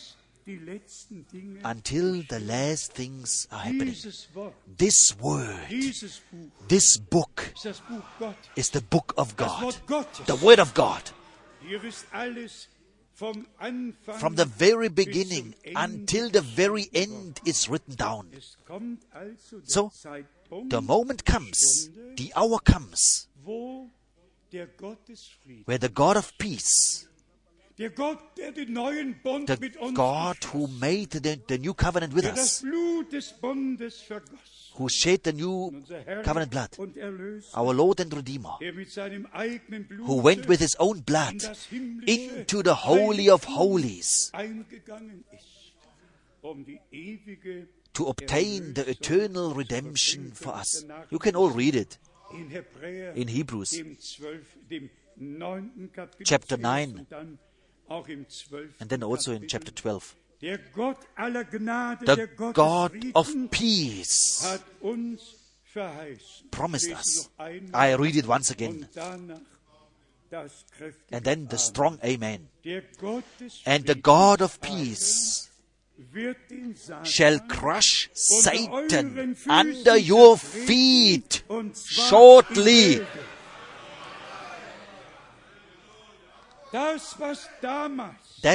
until the last things are happening. Dieses Wort, This word, dieses Buch this book ist das Buch Gottes. is the book of Das God, Wort Gottes. the word of God. Hier ist alles vom Anfang From the very bis beginning zum Ende until the very end is written down. Es kommt also der So, Zeitpunkt, the moment comes, the hour comes, wo der Gott des Friedens, where the God of peace, der Gott, der den neuen Bund the mit uns God who geschlossen, made the new covenant with der das us, Blut des Bundes vergoss, who shed the new unser Herr covenant blood, und Erlöser, our Lord and Redeemer, der mit seinem eigenen who went Blut with his own blood in das himmlische into the Holy of Heiligtum Holies eingegangen ist, die ewige to obtain the eternal redemption for us. You can all read it in Hebräer, in Hebrews dem 9. Kapitel, chapter zuerst 9, und dann auch im 12. and then also in chapter 12. Der Gott aller Gnade, der The Gott God des of Friedens, peace hat uns verheißen. promised Lesen us. noch einmal I read it once again. und danach das kräftige And then the Amen. strong amen. Der Gott des And the Friedens God of peace wird den Satan shall crush unter Satan euren Füßen under your zertreten, feet und zwar shortly. in Bälde. Das, was damals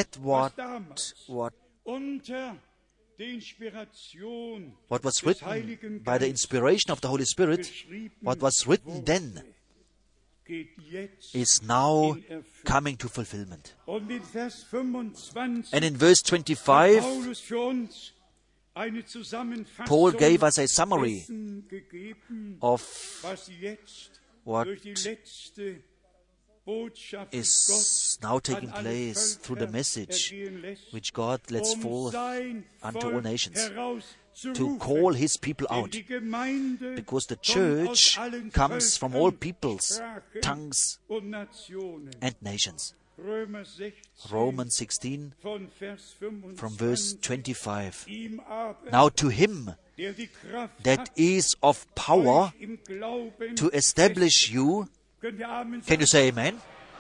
What unter der Inspiration was des written Heiligen by the Geistes inspiration of the Holy Spirit, geschrieben what was written wurde, then geht jetzt is now in Erfüllung. coming to fulfillment. Und in Vers 25 And in verse hat 25, Paulus für uns eine Zusammenfassung Paul gave us a summary dessen gegeben, of was jetzt what durch die letzte Botschaft is Gottes now an taking alle place through the Völker message ergehen lässt, which God lets forth sein unto all Volk nations, to herauszurufen. call his people Denn out, die Gemeinde because the kommt aus church allen comes from all Völkern, peoples, Sprachen tongues, und Nationen. and nations. Römer 16, Romans 16, von Vers 25. from verse 25. Ihm aber, Now to him der die Kraft that hat, is of power euch im Glauben to establish you, Könnt ihr Amen can you sagen? say amen?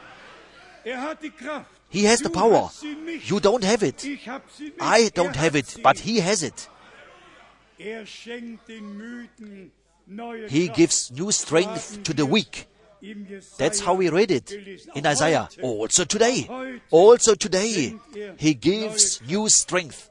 Er hat die Kraft. He has the Du power. hast sie nicht. You don't have it. Ich hab sie nicht. I Er don't hat have it, sie. but he has it. Er schenkt den Müden neue He Kraft. gives new strength to the weak. Im Jesaja That's how we read it gelesen. in Auch Isaiah. heute, Also today. heute Also today. schenkt er He gives new strength.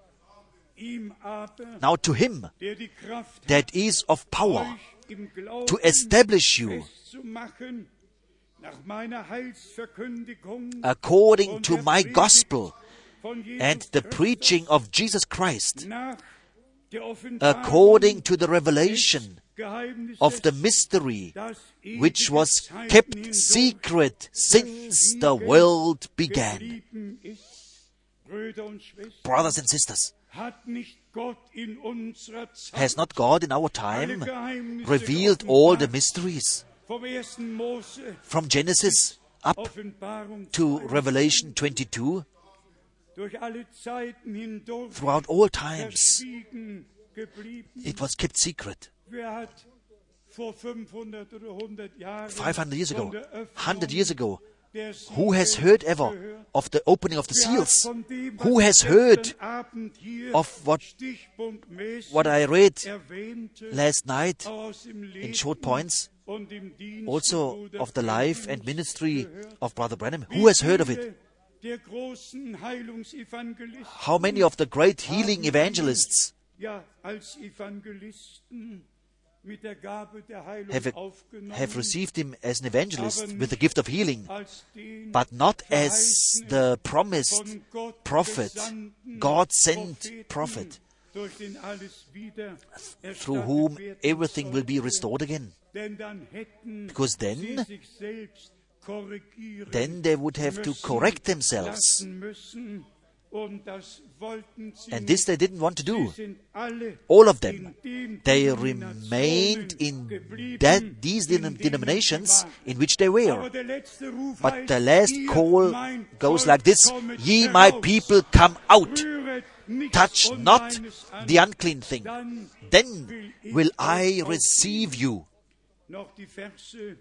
ihm aber, Now to him der die Kraft that is of power euch im Glauben to establish you festzumachen, nach meiner Heilsverkündigung according und to der my Predigt gospel von Jesus and the Christus, preaching of Jesus Christ, nach der Offenbarung according to the revelation des Geheimnisses, of the mystery das ewige which was Zeiten kept hindurch secret since the world began. geblieben ist. Brüder und Schwestern, Brothers and sisters, hat nicht Gott in unserer Zeit has not God in our alle time Geheimnisse revealed all the geoffenbart, mysteries vom 1. Mose, from Genesis up Offenbarung to 22, Revelation 22 durch alle Zeiten hindurch throughout all times? verschwiegen geblieben? It was kept secret. Wer hat vor 500 oder 100 Jahren 500 years von ago, der Öffnung 100 years ago, der who has Siegel heard ever gehört? of the opening of the Wer hat seals? von dem, was Who ich has heard gestern Abend hier of what stichpunktmäßig I read erwähnte, last night auch aus dem Leben in short points, und im Dienst also Bruder of the life and Branhams ministry gehört? of Brother Branham? Wie Who has heard of it? viele der großen Heilungsevangelisten, How many of the great healing evangelists ja, als Evangelisten mit der Gabe der Heilung aufgenommen, have received him as an evangelist with the gift of healing, als den but not as the promised von Gott prophet, gesandten God-sent Propheten, prophet, durch den alles wieder through erstattet whom werden everything will be sollte. restored again. Denn dann hätten Because then- sie sich selbst korrigieren Then they would have to müssen, correct themselves. lassen müssen. Und das wollten sie And this they didn't want to nicht. do. Sie sind alle All of them. in den They Denominationen remained in geblieben, these in denen denominations sie waren. in which they Aber were. der letzte Ruf But heißt, the last ihr, call mein goes Volk, like this: kommet Ye, my heraus, people, come out. rühret nichts Touch not Unreines an, the unclean thing. dann Then will I euch receive you. noch die Verse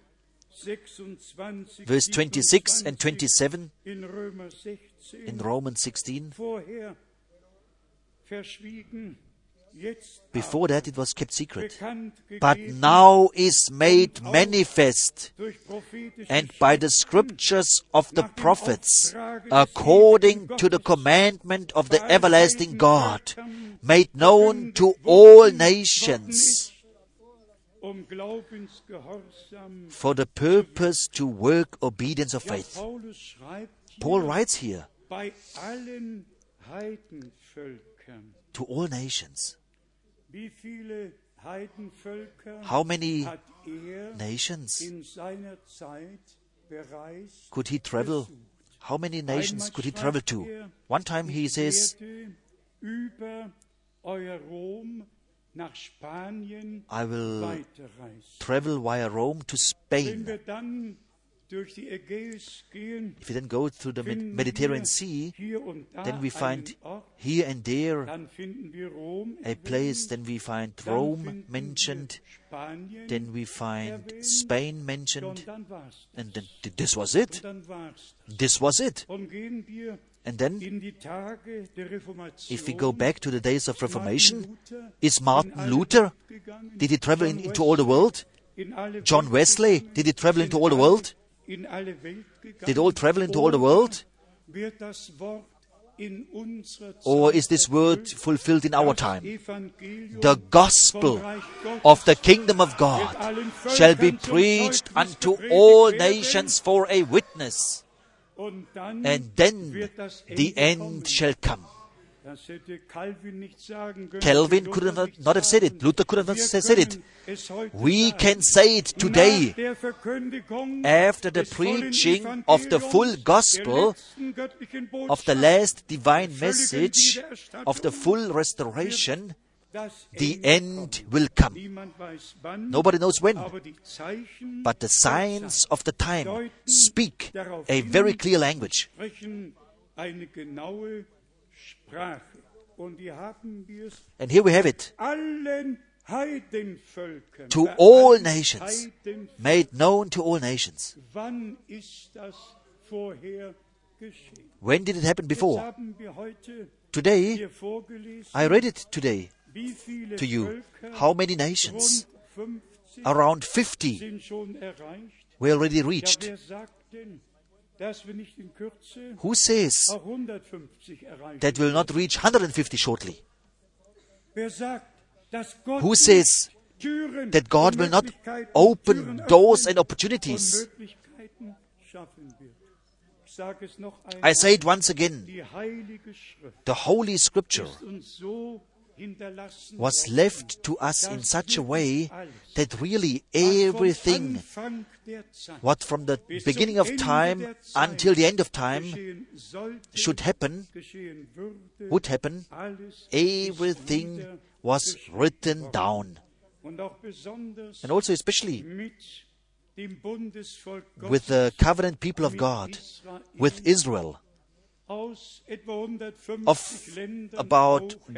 26, Verse 26 and 27 in Römer 16. in Romans 16. Vorher verschwiegen. Jetzt Before that it was kept secret. bekannt But gegeben now is made manifest, durch prophetische and by the scriptures of the prophets, according to the commandment of the everlasting God, made known to all nations, Glaubensgehorsam. for the purpose to work obedience of Ja, faith. Paulus schreibt hier, Paul writes here, bei allen Heidenvölkern. to all nations. Wie viele Heidenvölker How many hat nations in seiner Zeit bereits could he travel? How many nations could he travel to? One time he says, werde über euer Rom nach Spanien I will weiterreisen. travel via Rome to Wenn Spain. wir dann durch die Ägäis gehen, If we then go through the finden Mediterranean wir Sea, hier und da then we find einen Ort, here and there dann finden wir Rom a place, then we find dann Rome finden mentioned, wir Spanien then we find erwähnt, Spain mentioned, und dann war's. and then this was it. Und dann war's. This was it. Und gehen wir And then, in die Tage der Reformation. if we go back to the days of Reformation, Martin Luther is in Martin alle Luther, Welt gegangen, did he travel John into all the Wesley world? in alle John Welt Wesley, gegangen, did he travel into all the sind world? in alle Welt gegangen? Did all travel into all the Oder world? wird das Wort in unserer Zeit Or is this word erfüllt? fulfilled in our Das time? Evangelium The gospel vom Reich Gottes of the kingdom of God shall be preached unto all nations for a witness, und dann and then wird das the Ende kommen. end shall come. Das hätte Calvin nicht sagen können. Calvin Luther could have nicht not have said it. sagen. Luther could have not Wir said it. können es heute We sagen. can say it today, Nach der Verkündigung after the des vollen preaching of the full Evangeliums, gospel, der letzten göttlichen of the Botschaft, last divine völligen message, Wiedererstattung, of the full restoration, das the Ende end kommt. will come. Niemand weiß wann, Nobody knows when, aber die Zeichen but the signs of the time deuten speak darauf a hin, very clear language. sprechen eine genaue Sprache. Und hier haben wir es And here we have it, allen Heidenvölkern. to Bei all allen nations, Heidenvölkern. made known to all nations. Wann ist das vorher geschehen? When did it happen Jetzt before? haben wir heute Today, hier vorgelesen, I read it today wie viele to you. Völker, How many nations? rund 50, Around 50 sind schon erreicht. were already Ja, reached. wer sagt denn, dass wir nicht in Kürze Who says auch 150 erreichen? that will not reach 150 shortly? Wer sagt, dass Gott Who says nicht Türen that God und will not Möglichkeiten, open Türen doors öffnen and opportunities? und Möglichkeiten schaffen wird? Ich sage es noch I einmal, say it once again. die Heilige Schrift The Holy Scripture ist uns so hinterlassen was worden, left to us in such a way that really everything, was vom Anfang der Zeit what from the bis beginning zum of Ende time der Zeit until the end of time geschehen sollte, should happen, geschehen würde, would happen, alles everything ist was niedergeschrieben written worden. down. Und auch besonders And also especially mit dem Bundesvolk with the covenant people of mit God, Israel, with Israel, aus etwa 150 of Ländern about auch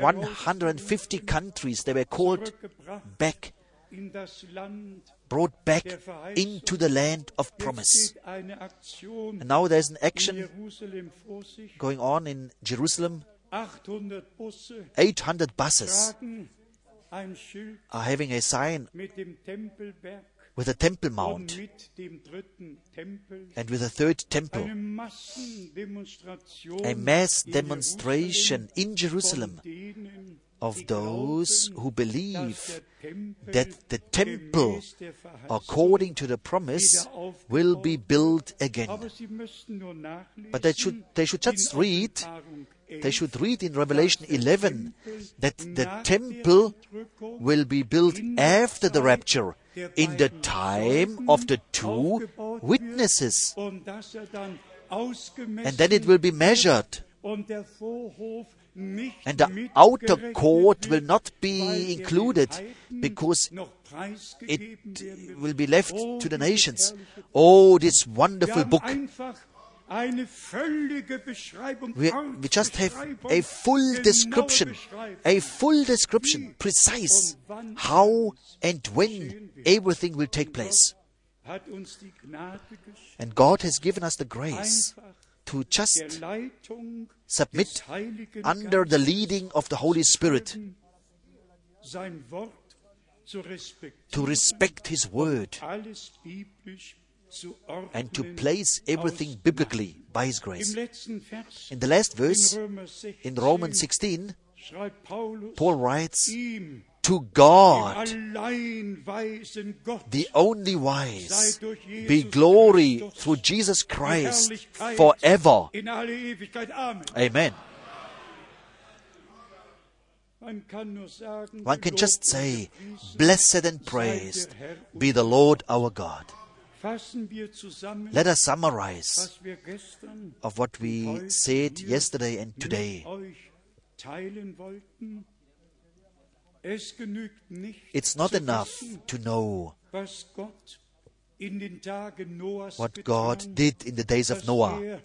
150 countries, they were called zurückgebracht back, in das Land. brought back into the land of Jetzt promise. geht eine Aktion And now there's an in action Jerusalem vor sich. going on in Jerusalem. 800 Busse 800 buses tragen ein Schild are having a sign mit dem Tempelberg with a temple und mount mit dem dritten Tempel. and with a third Eine temple. Massendemonstration A mass in demonstration in Jerusalem von denen, of die those glauben, who dass believe der Tempel that the temple, gemäß der Verheißung according to the promise, will be built again. Aber sie müssten nur nachlesen, But they should just in read, Offenbarung they 11, should read in Revelation 11 that the nach der temple Entrückung will be built in der after the Zeit rapture, der in the beiden time Zeugen of the two aufgebaut wird witnesses. und dass dann ausgemessen And then it will be measured. und der Vorhof nicht And the mitgerechnet outer court will wird, not weil be er den included Heiden because noch it preisgegeben werden wird. will be left Oh, to the diese nations. herrliche- Oh, this Wir wonderful haben book. einfach eine völlige Beschreibung, We just have a full description, a full description, precise, how and when everything will take place. hat uns die Gnade geschenkt, And God has given us the grace einfach to just der Leitung submit des Heiligen under the Geistes leading of the Holy Spirit, sein Wort zu respektieren, to respect His Word, alles biblisch zu and to ordnen. place everything biblically by His Im grace. letzten Vers In the last in verse, Römer 16 in Romans 16, schreibt Paulus, Paul writes, ihm, to dem God, allein weisen Gott, the only sei wise, durch Jesus be glory Christus through Jesus die Christ Herrlichkeit forever. in alle Ewigkeit. Amen. Amen. Man kann nur sagen, One can just gelobt und say, gepriesen blessed and sei praised der Herr be the Lord our God. Fassen wir zusammen, Let us summarize was wir gestern of what we said yesterday and mit today. euch teilen wollten. Es genügt nicht, It's not zu enough wissen, to know was Gott in den Tagen Noahs what getan, God did in the days of dass Noah, er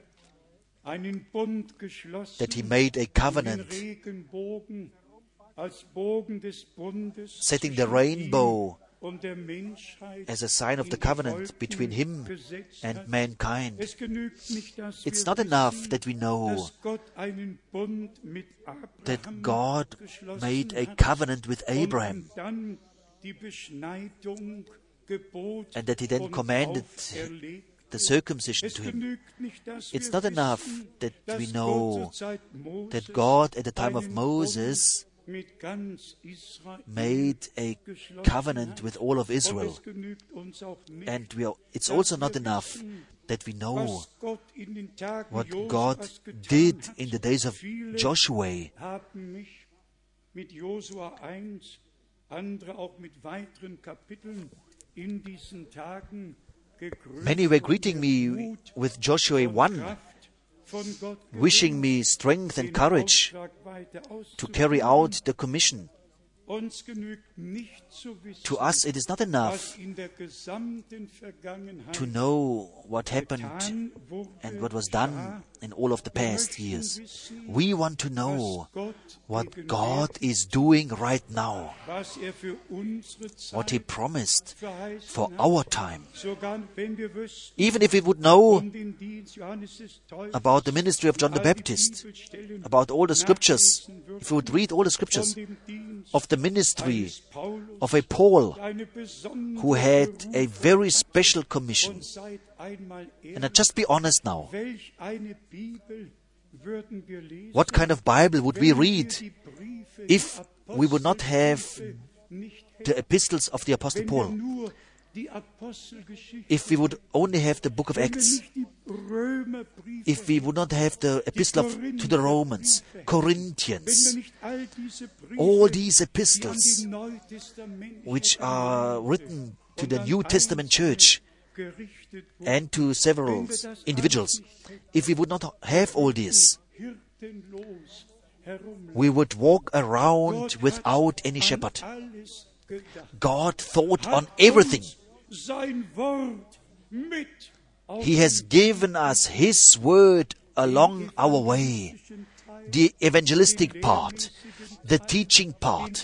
einen Bund geschlossen, that He made a den covenant, Regenbogen als Bogen des Bundes setting the zwischen rainbow ihm und der Menschheit as a sign of in the die covenant Wolken between Him gesetzt and hat. mankind. Es genügt nicht, dass It's wir not enough wissen, that we know dass Gott einen Bund mit that Abraham God geschlossen made a hat covenant with und Abraham, ihm dann die Beschneidung gebot and that He then und commanded auferlegt. the circumcision Es to him. genügt nicht, dass It's wir not enough wissen, that dass we Gott know zur Zeit Moses that God at the time of einen Moses Bund mit ganz Israel made a geschlossen covenant hat. with all of Und Israel. es genügt uns auch nicht, And it's dass also wir not enough wissen, that we know was Gott in den Tagen what Josuas God getan did hat. in the days of Viele Joshua. haben mich mit Josua 1, andere auch mit weiteren Kapiteln in diesen Tagen gegrüßt. Many were und greeting me Mut with Joshua und 1, Kraft von Gott wishing gewünscht, me strength and den courage Auftrag weiter to carry auszuführen. out the commission. Uns genügt nicht zu wissen, To us, it is not enough was in der gesamten Vergangenheit to know what happened getan wurde, and what was done geschah. in all of the Wir past möchten years. wissen, We want to was know Gott what gegenwärtig, God is doing right now, was für unsere Zeit what He promised verheißen for hat. our time. Sogar wenn wir wüssten, Even if we would know den Dienst Johannes des Täufers, about the ministry of John the all die Baptist, Bibelstellen about all the scriptures, nachlesen würden, if we would read all the scriptures von dem Dienst of the ministry eines Paulus, of a Paul eine besondere who had a Berufung very hat. special commission. Und seid einmal And ehrlich, just be honest now. welch eine Bibel würden wir lesen, What kind of Bible would we wenn wir read die Briefe if der we would not have Apostelbriefe nicht the hätten? epistles of the Apostle Wenn wir Paul? nur die Apostelgeschichte, If we would only have the book of wenn wir Acts? nicht die Römerbriefe, If we would not have the epistle to the Romans, wenn wir Corinthians, nicht all diese Briefe, all these die an epistles die neutestamentliche which are Gemeinde written to und the an New Testament church gerichtet wurden, and to several individuals, if we would not have all this, hirtenlos herumlaufen. we would walk around Gott without hat any an shepherd. alles gedacht. God thought Hat on everything. uns sein Wort mit auf He has given us His word along our way, the evangelistic part, the teaching part,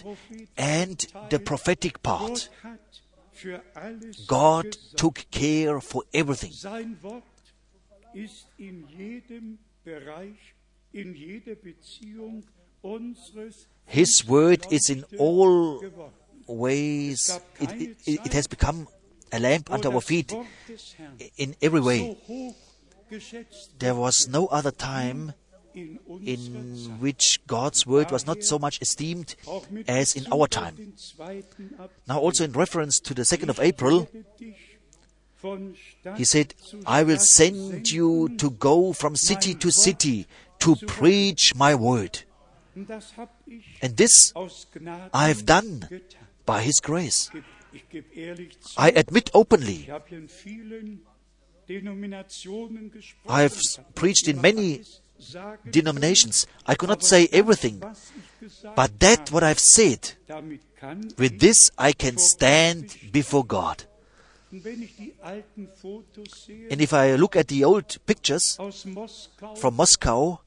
and the prophetic part. Gott hat für alles God gesorgt. took care for everything. Sein Wort ist in jedem Bereich, in jeder Beziehung unseres His word is in all geworden. ways, it has become a lamp Wo under our das feet Wort des Herrn in every way. so hoch geschätzt There was no other time in unserer in Zeit. which God's word was not so much esteemed Auch mit as in Bezug our auf time. den 2. April. Now also in reference to the 2nd of April, Ich werde dich von Stadt He said, zu I will Stadt send you senden. to go from city to city to preach my word. Und das hab ich And this aus Gnaden I have done getan. by His grace. Ich gebe ehrlich zu, I admit openly, ich habe in vielen Denominationen gesprochen. I have preached in many denominations. I could not say everything, but that what I've said, with this I can stand before God. And if I look at the old pictures from Moscow,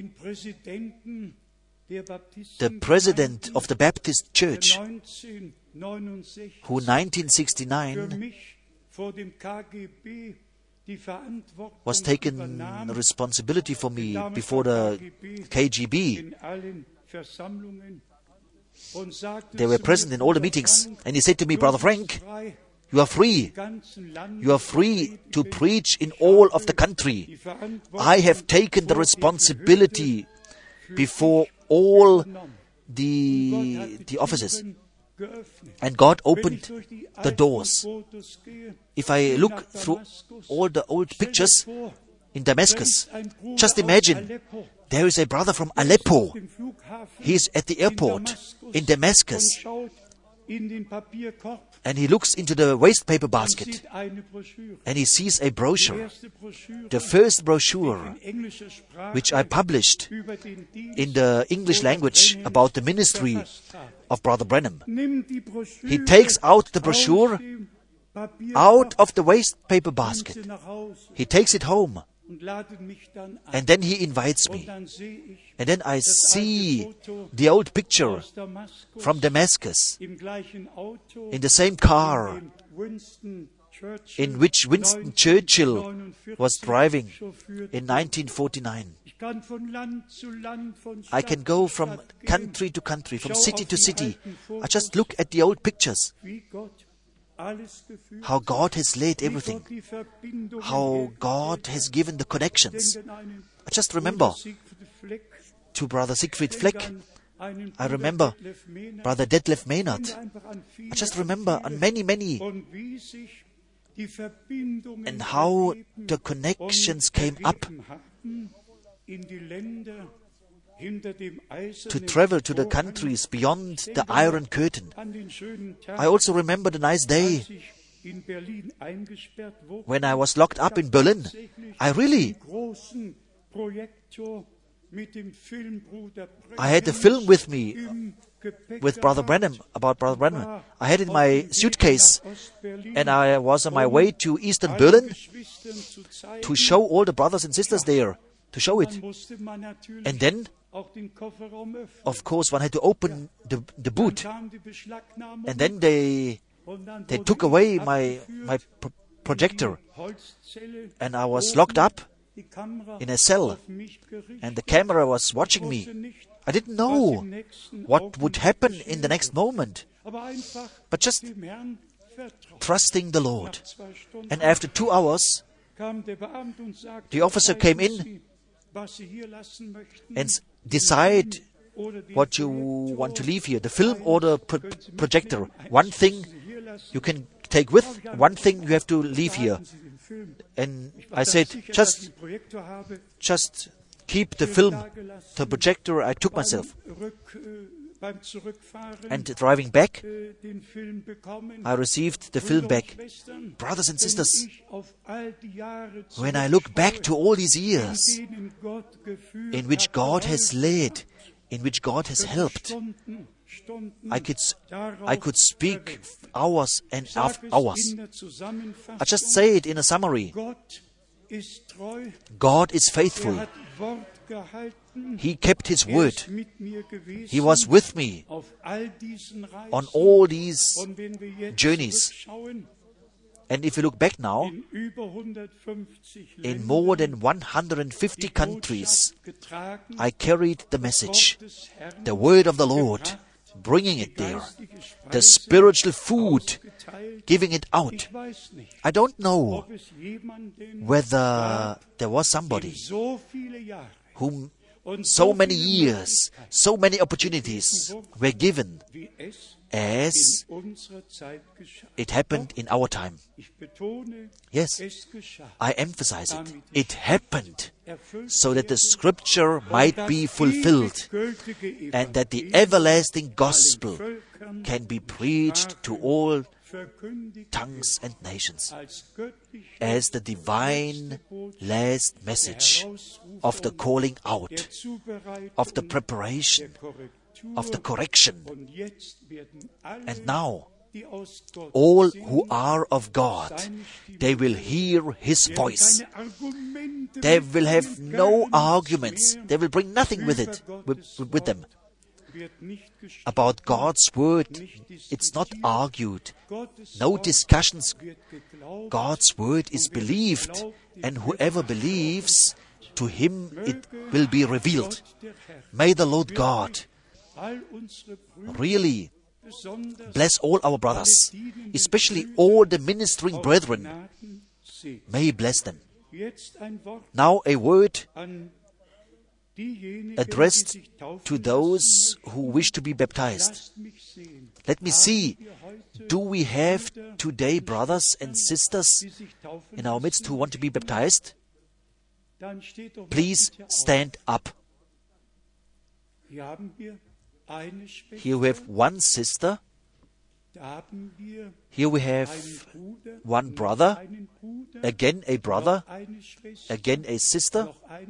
the president of the Baptist Church, who 1969 was taken responsibility for me before the KGB. They were present in all the meetings, and he said to me, Brother Frank, you are free. You are free to preach in all of the country. I have taken the responsibility before all the offices. And God opened the doors. If I look through all the old pictures in Damascus, just imagine, there is a brother from Aleppo. He is at the airport in Damascus. And he looks into the waste paper basket. And he sees a brochure. The first brochure which I published in the English language about the ministry of Brother Branham. He takes out the brochure out of the waste paper basket. He takes it home. And then he invites me. And then I see the old picture from Damascus in the same car in which Winston Churchill was driving in 1949. I can go from country to country, from city to city. I just look at the old pictures. How God has laid everything. How God has given the connections. I just remember to Brother Siegfried Fleck. I remember Brother Detlef Maynard. I just remember on many, and how the connections came up to travel to the countries beyond the Iron Curtain. I also remember the nice day when I was locked up in Berlin. I had a film with me with Brother Branham, about Brother Branham. I had it in my suitcase, and I was on my way to Eastern Berlin to show all the brothers and sisters there, to show it. And then, of course, one had to open the boot. And then they took away my projector. And I was locked up in a cell. And the camera was watching me. I didn't know what would happen in the next moment. But just trusting the Lord. And after 2 hours, the officer came in and decide what you want to leave here, the film or the projector. One thing you can take with, one thing you have to leave here. And I said, just keep the film, the projector I took myself. And driving back, I received the film back. Brothers and sisters, when I look back to all these years in which God has led, in which God has helped, I could speak hours and hours. I just say it in a summary. God is faithful. He kept His word. He was with me on all these journeys. And if you look back now, in more than 150 countries, I carried the message, the word of the Lord, bringing it there, the spiritual food, giving it out. I don't know whether there was somebody whom so many years, so many opportunities were given as it happened in our time. Yes, I emphasize it. It happened so that the scripture might be fulfilled and that the everlasting gospel can be preached to all tongues and nations as the divine last message of the calling out, of the preparation, of the correction. And now, all who are of God, they will hear His voice. They will have no arguments. They will bring nothing with it, with them. about God's Word, it's not argued. No discussions. God's Word is believed, and whoever believes, to him it will be revealed. May the Lord God really bless all our brothers, especially all the ministering brethren. May He bless them. Now a word addressed to those who wish to be baptized. Let me see, do we have today brothers and sisters in our midst who want to be baptized? Please stand up. Here we have one sister. Here we have one brother, again a brother, again a sister,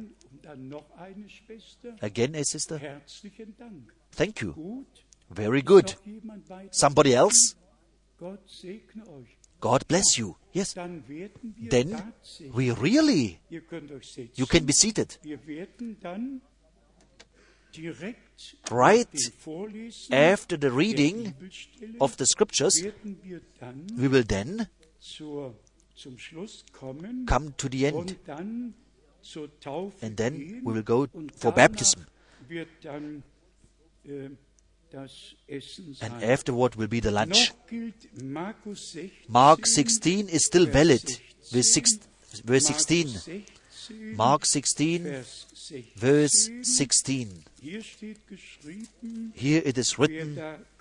again a sister. Thank you. Very good. Somebody else? God bless you. Yes. Then we really, you can be seated. Right after the reading of the scriptures, we will then come to the end. And then we will go for baptism. And afterward will be the lunch. Mark 16 is still valid. Verse 16. Mark 16, verse 16. Here it is written,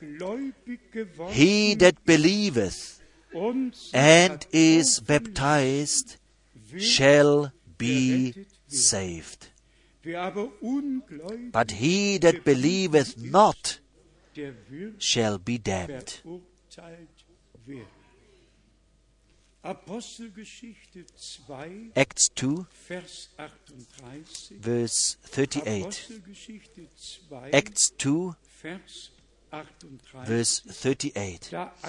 "He that believeth and is baptized shall be saved. But he that believeth not shall be damned." Acts 2, verse 38. Acts 2, verse 38.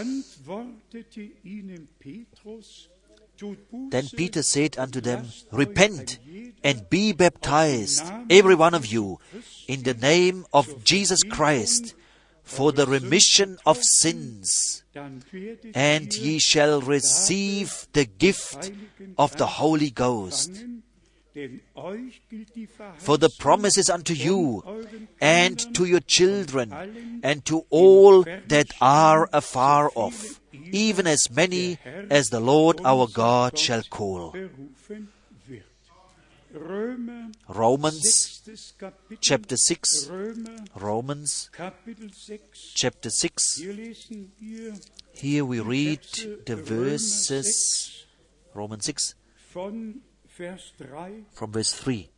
Then Peter said unto them, "Repent and be baptized, every one of you, in the name of Jesus Christ, for the remission of sins, and ye shall receive the gift of the Holy Ghost. For the promise is unto you, and to your children, and to all that are afar off, even as many as the Lord our God shall call." Romans chapter 6. Romans chapter 6. Here we read the verses, Romans 6, from verse 3.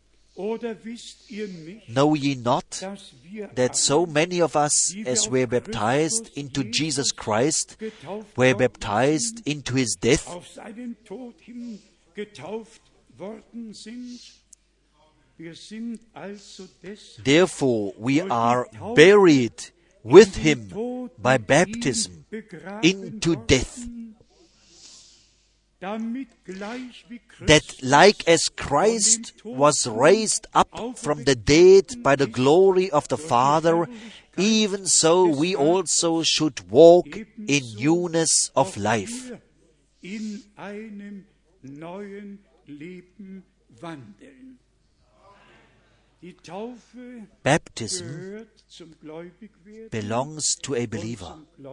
"Know ye not that so many of us as were baptized into Jesus Christ were baptized into His death? Therefore we are buried with Him by baptism into death, that like as Christ was raised up from the dead by the glory of the Father, even so we also should walk in newness of life." Baptism belongs to a believer.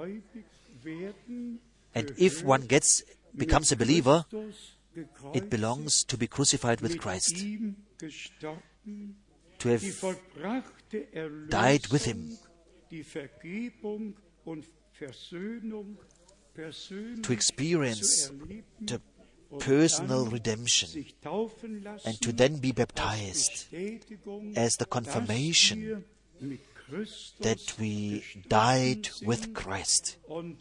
And if one becomes a believer, it belongs to be crucified with Christ, to have died with Him, to experience the personal redemption, and to then be baptized as the confirmation that we died with Christ.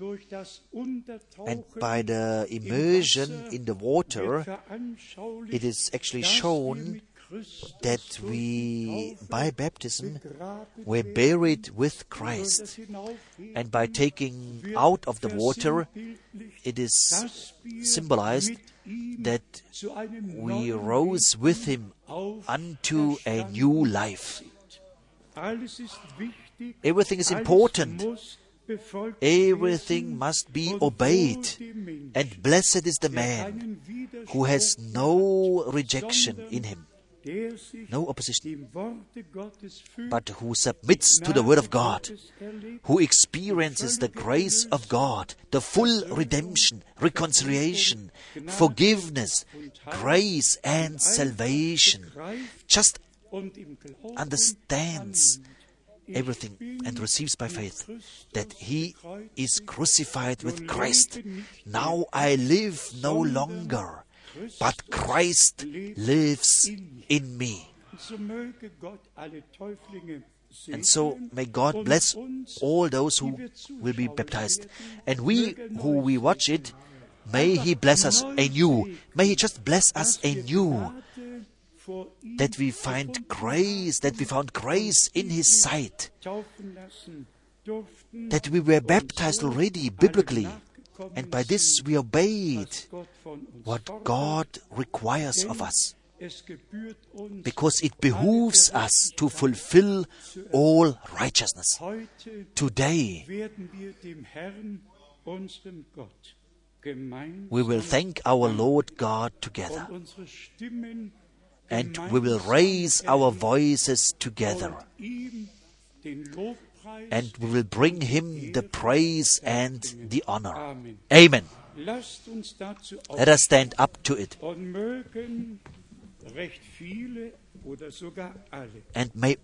And by the immersion in the water, it is actually shown that we, by baptism, were buried with Christ. And by taking out of the water, it is symbolized that we rose with Him unto a new life. Everything is important. Everything must be obeyed. And blessed is the man who has no rejection in him, no opposition, but who submits to the Word of God, who experiences the grace of God, the full redemption, reconciliation, forgiveness, grace and salvation, just understands everything and receives by faith that he is crucified with Christ. Now I live no longer, but Christ lives in me. And so may God bless all those who will be baptized. And we who we watch it, may He bless us anew. May He just bless us anew. That we find grace, that we found grace in His sight. That we were baptized already biblically. And by this we obeyed what God requires of us. Because it behooves us to fulfill all righteousness. Today, we will thank our Lord God together. And we will raise our voices together. And we will bring Him the praise and the honor. Amen. Let us stand up to it. And may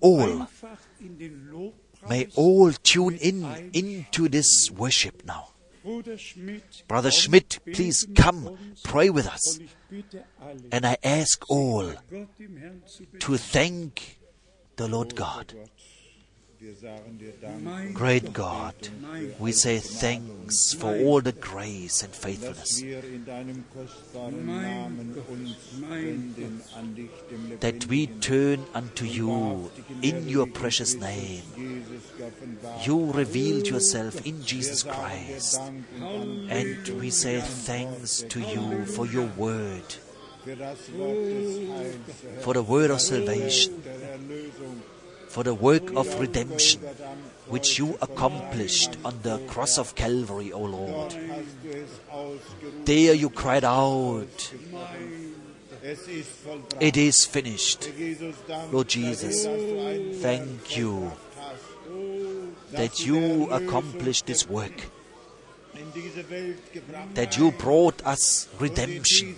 all tune into this worship now. Brother Schmidt, please come pray with us. And I ask all to thank the Lord God. Great God, we say thanks for all the grace and faithfulness that we turn unto you in your precious name. You revealed yourself in Jesus Christ, and we say thanks to you for your word, for the word of salvation, for the work of redemption which you accomplished on the cross of Calvary, O Lord. There you cried out, "It is finished." Lord Jesus, thank you that you accomplished this work, that you brought us redemption,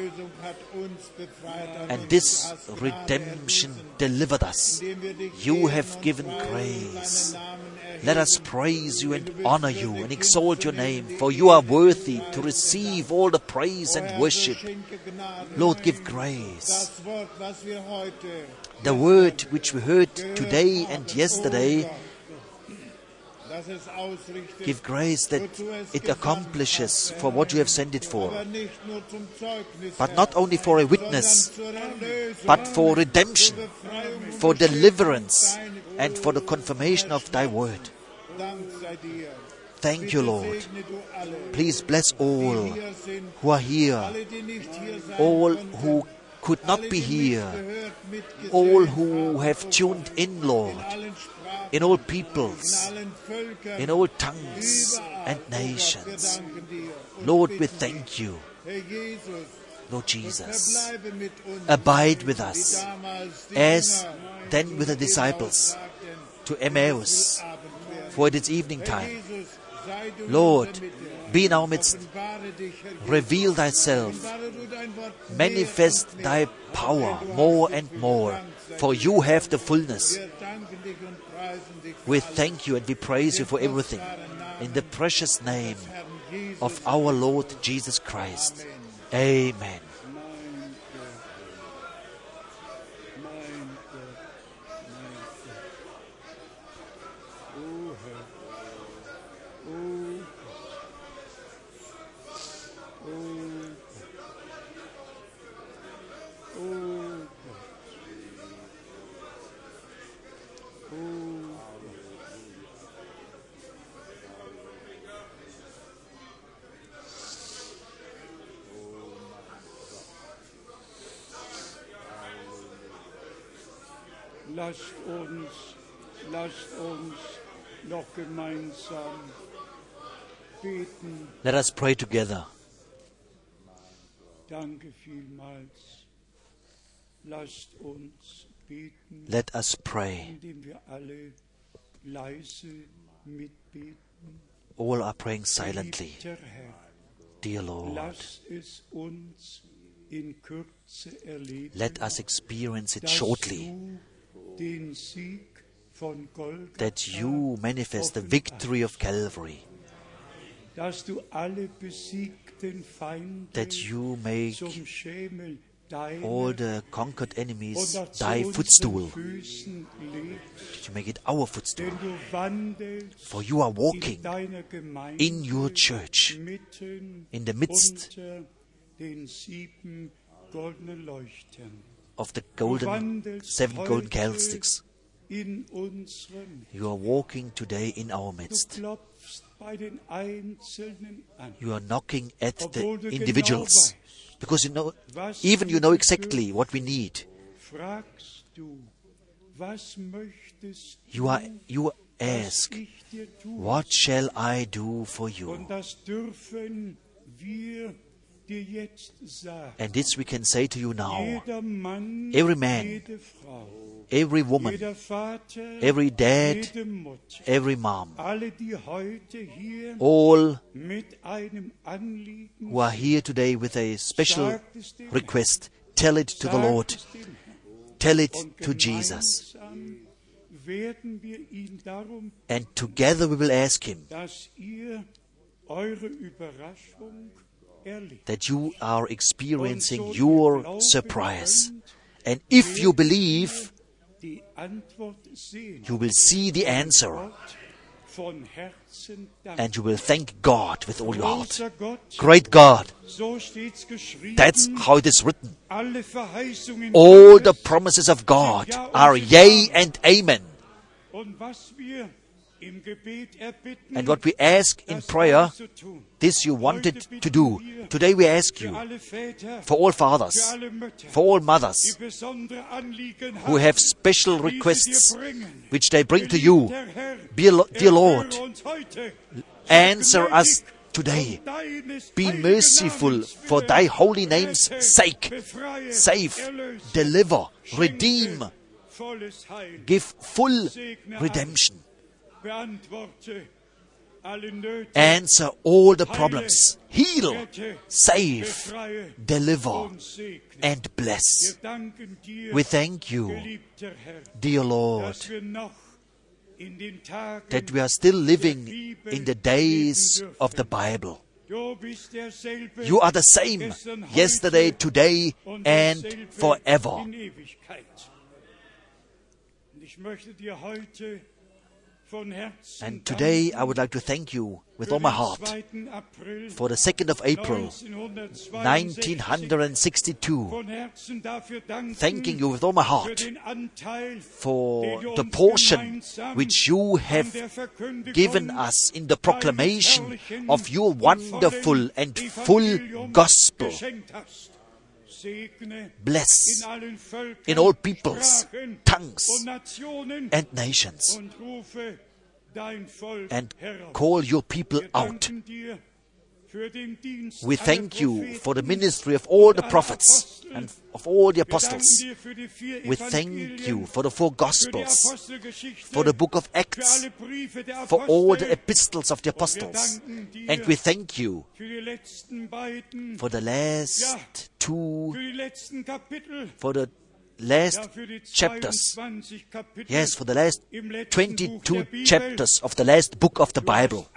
and this redemption delivered us. You have given grace. Let us praise you and honor you and exalt your name, for you are worthy to receive all the praise and worship. Lord, give grace. The word which we heard today and yesterday, give grace that it accomplishes for what you have sent it for. But not only for a witness, but for redemption, for deliverance, and for the confirmation of thy word. Thank you, Lord. Please bless all who are here, all who could not be here, all who have tuned in, Lord, in all peoples, in all tongues and nations. Lord, we thank you. Lord Jesus, abide with us, as then with the disciples to Emmaus, for it is evening time. Lord, be in our midst. Reveal thyself. Manifest thy power more and more, for you have the fullness. We thank you and we praise you for everything. In the precious name of our Lord Jesus Christ. Amen. Let us pray together. Let us pray. All are praying silently. Dear Lord, let us experience it shortly, that you manifest the victory of Calvary, that you make all the conquered enemies thy footstool, that you make it our footstool. For you are walking in your church, in the midst of the seven golden candlesticks. You are walking today in our midst. You are knocking at the individuals, because you know exactly what we need. You ask, what shall I do for you? And this we can say to you now. Every man, every woman, every dad, every mom, all who are here today with a special request, tell it to the Lord. Tell it to Jesus. And together we will ask Him that you are experiencing your surprise. And if you believe, you will see the answer. And you will thank God with all your heart. Great God. That's how it is written. All the promises of God are yea and amen. And what we ask in prayer, this you wanted to do. Today we ask you, for all fathers, for all mothers, who have special requests which they bring to you. Dear Lord, answer us today. Be merciful for thy holy name's sake. Save, deliver, redeem, give full redemption. Answer all the problems. Heal, save, deliver, and bless. We thank you, dear Lord, that we are still living in the days of the Bible. You are the same yesterday, today, and forever. And today I would like to thank you with all my heart for the 2nd of April 1962, thanking you with all my heart for the portion which you have given us in the proclamation of your wonderful and full gospel. Bless in all peoples, tongues, and nations, and call your people out. We thank you for the ministry of all the prophets and of all the apostles. We thank you for the 4 Gospels, for the book of Acts, for all the epistles of the apostles. And we thank you for the last 2, for the last chapters. Yes, for the last 22 chapters of the last book of the Bible.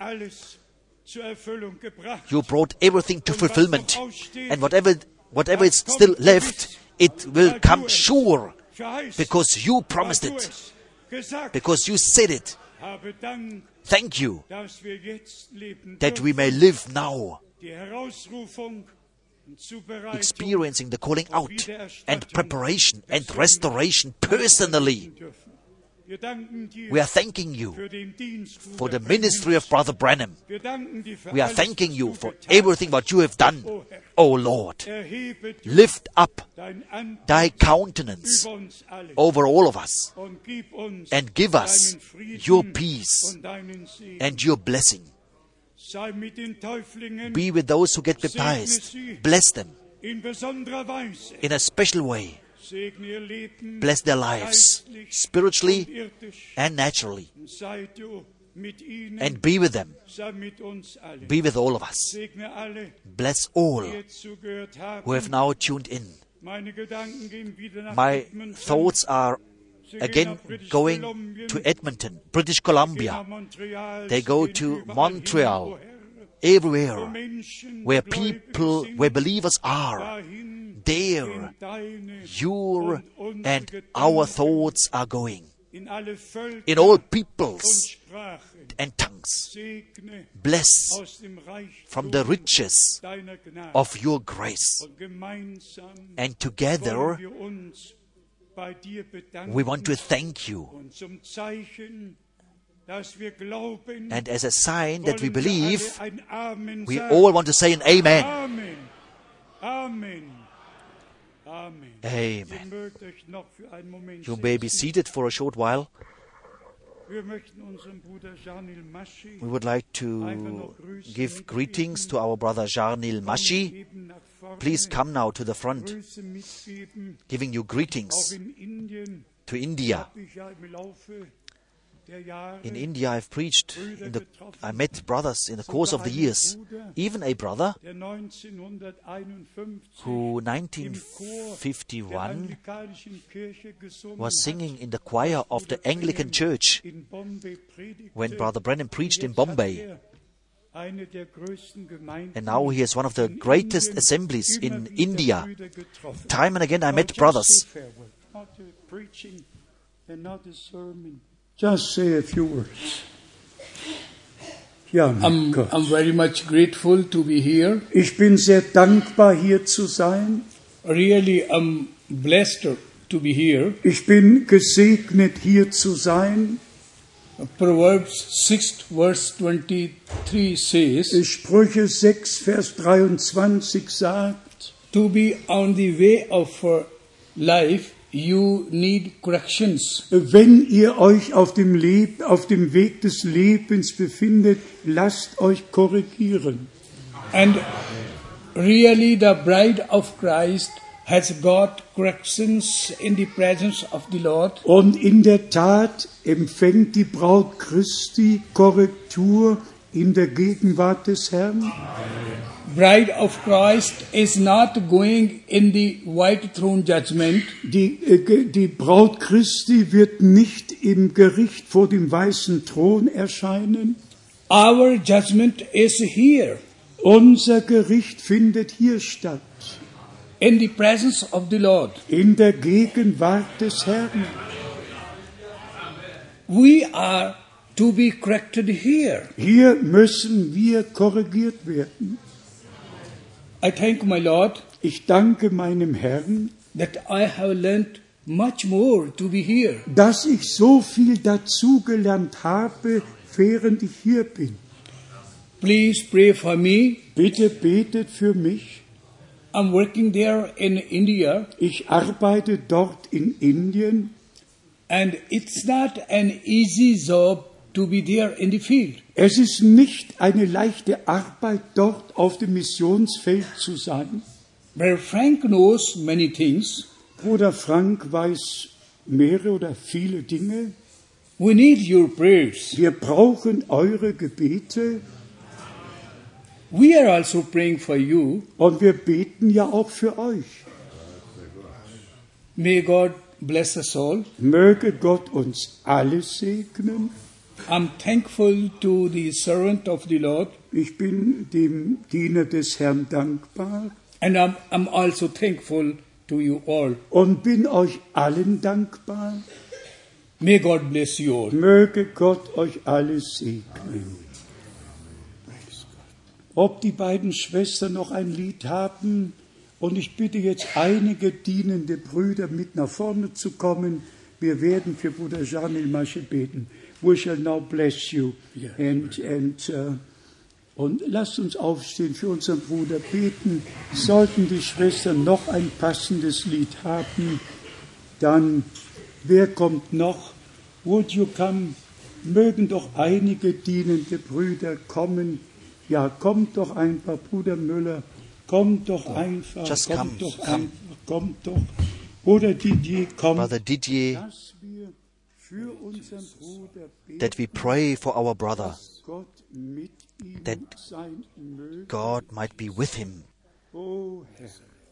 You brought everything to fulfillment, and whatever is still left, it will come sure, because you promised it, because you said it. Thank you that we may live now, experiencing the calling out and preparation and restoration personally. Wir danken dir We are thanking you für den Dienst for the Bruder ministry of Brother Branham. Wir danken dir für We are alles, thanking was you du for getan everything what you have done, O Herr. O Lord. Erhebe du Lift up dein Antlitz thy countenance über uns alle over all of us und gib uns and give us deinen Frieden your peace und deinen Segen. and your blessing. Sei mit den Täuflingen Be with those who get baptized. Bless them in besonderer Weise. in a special way. Segne ihr Leben Bless their lives, geistlich spiritually und irdisch. and naturally. Sei du mit ihnen, And be with them. sei mit uns allen. Be with all of us. Segne alle, Bless all die jetzt zugehört haben. who have now tuned in. Meine Gedanken gehen wieder nach My Edmonton. thoughts are Sie gehen again nach British going Columbia, to Edmonton, British gehen Columbia, nach Montreal, They sie go gehen to überall Montreal, hin, wo everywhere Menschen where Gläubige people, sind, where believers are. dahin There in deine your und unsere and Gedanken our thoughts are going. in alle Völker In all und peoples Sprachen. and tongues. Segne Bless aus dem Reichtum from the riches deiner Gnade. of your grace. Und gemeinsam And wollen together wir uns bei dir bedanken. we want to thank you. Und zum Zeichen, dass wir glauben, And as a sign that we wollen wir believe, alle ein Amen we sagen. all want to say an amen. Amen. Amen. Amen. Amen. Ihr mögt euch noch für einen Moment You may be setzen. seated for a short while. Wir möchten unseren Bruder Janil Maschi We would like to give greetings to our brother Jarnil Mashi. eben nach vorne Please come now to the front, Grüße mitgeben. giving you Auch greetings in Indien to India. habe ich ja im Laufe der Jahre In India, I've preached. I met brothers in the course of the years. Even a brother der 1951 who, im Chor der 1951, anglikanischen Kirche gesungen was singing hat, in the choir of the Anglican Church in Bombay predigte. when Brother Branham preached in Jetzt hat Bombay. er eine der größten Gemeinden And now he has one of the in greatest Indien assemblies immer in wieder India. Brüder getroffen. Time and again I Now, met just brothers. say farewell. Not a preaching and not a sermon. Just say a few words. Ja, mein Gott. I'm very much grateful to be here. Ich bin sehr dankbar, hier zu sein. Really, I'm blessed to be here. Ich bin gesegnet, hier zu sein. Proverbs 6 verse 23 says, Sprüche 6, Vers 23 sagt, to be on the way of life, you need corrections. wenn ihr euch auf dem Weg des Lebens befindet, lasst euch korrigieren. And really the bride of Christ has got corrections in the presence of the Lord. Und in der Tat empfängt die Braut Christi Korrektur in der Gegenwart des Herrn. Bride of Christ is not going in the white throne judgment. Die Braut Christi wird nicht im Gericht vor dem weißen Thron erscheinen. Our judgment is here, Unser Gericht findet hier statt, in the presence of the Lord. in der Gegenwart des Herrn. We are to be corrected here. Hier müssen wir korrigiert werden. I thank my Lord Ich danke meinem Herrn, that I have learned much more to be here. dass ich so viel dazugelernt habe, während ich hier bin. Please pray for me. Bitte betet für mich. I'm working there in India, Ich arbeite dort in Indien and it's not an easy job to be there in the field. Es ist nicht eine leichte Arbeit, dort auf dem Missionsfeld zu sein. Brother Frank knows many things. Bruder Frank weiß mehrere oder viele Dinge. We need your prayers. Wir brauchen eure Gebete We are also praying for you. und wir beten ja auch für euch. May God bless us all. Möge Gott uns alle segnen. I'm thankful to the servant of the Lord, Ich bin dem Diener des Herrn dankbar and I'm also thankful to you all. und bin euch allen dankbar. May God bless you all. Möge Gott euch alle segnen. Ob die beiden Schwestern noch ein Lied haben, und ich bitte jetzt einige dienende Brüder mit nach vorne zu kommen, Wir werden für Bruder Jean-Mil Masche beten. We shall now bless you. Und lasst uns aufstehen, für unseren Bruder beten. Sollten die Schwestern noch ein passendes Lied haben, dann, wer kommt noch? Would you come? Mögen doch einige dienende Brüder kommen. Ja, kommt doch einfach, Bruder Müller. Kommt doch einfach. Just kommt come, doch come. einfach. Kommt doch. Bruder Didier, kommt. Brother Didier, Dass wir für unseren Bruder beten, that we pray for our brother, dass Gott mit ihm that sein möge. God might be with him. O Herr,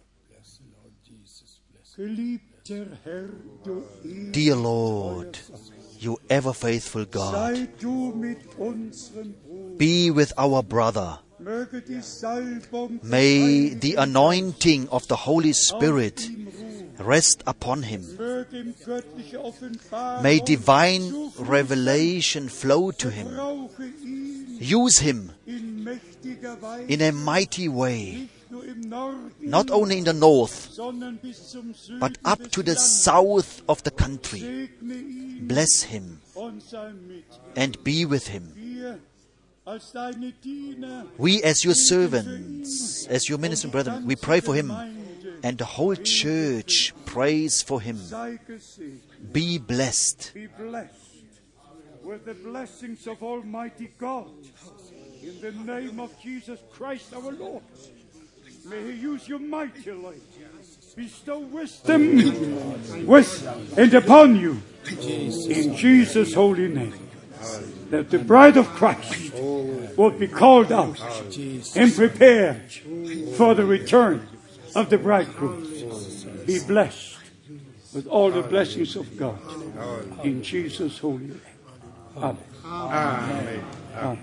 geliebter Herr, du Dear Lord, you ever faithful God, sei du mit unserem Bruder. be with our brother. Möge die Salbung May the anointing of the Holy Spirit rest upon him. möge ihm göttliche Offenbarung May divine revelation flow to him. brauche ihn Use him in mächtiger Weise, in a mighty way, nicht nur im Norden, not only in the north, sondern bis zum Süden but up des to the Landes. south of the country. Segne ihn Bless him und sei mit and be with him. wir als deine Diener. We as your servants, as your ministering brethren, we pray for him, and the whole church prays for him. Sei gesegnet. Be blessed. Be blessed with the blessings of Almighty God. In the name of Jesus Christ our Lord. May He use you mightily. Bestow wisdom with and upon you. In Jesus' holy name. That the bride of Christ will be called out and prepared for the return of the bridegroom. Be blessed with all the blessings of God. In Jesus' holy name. Amen. Amen. Amen.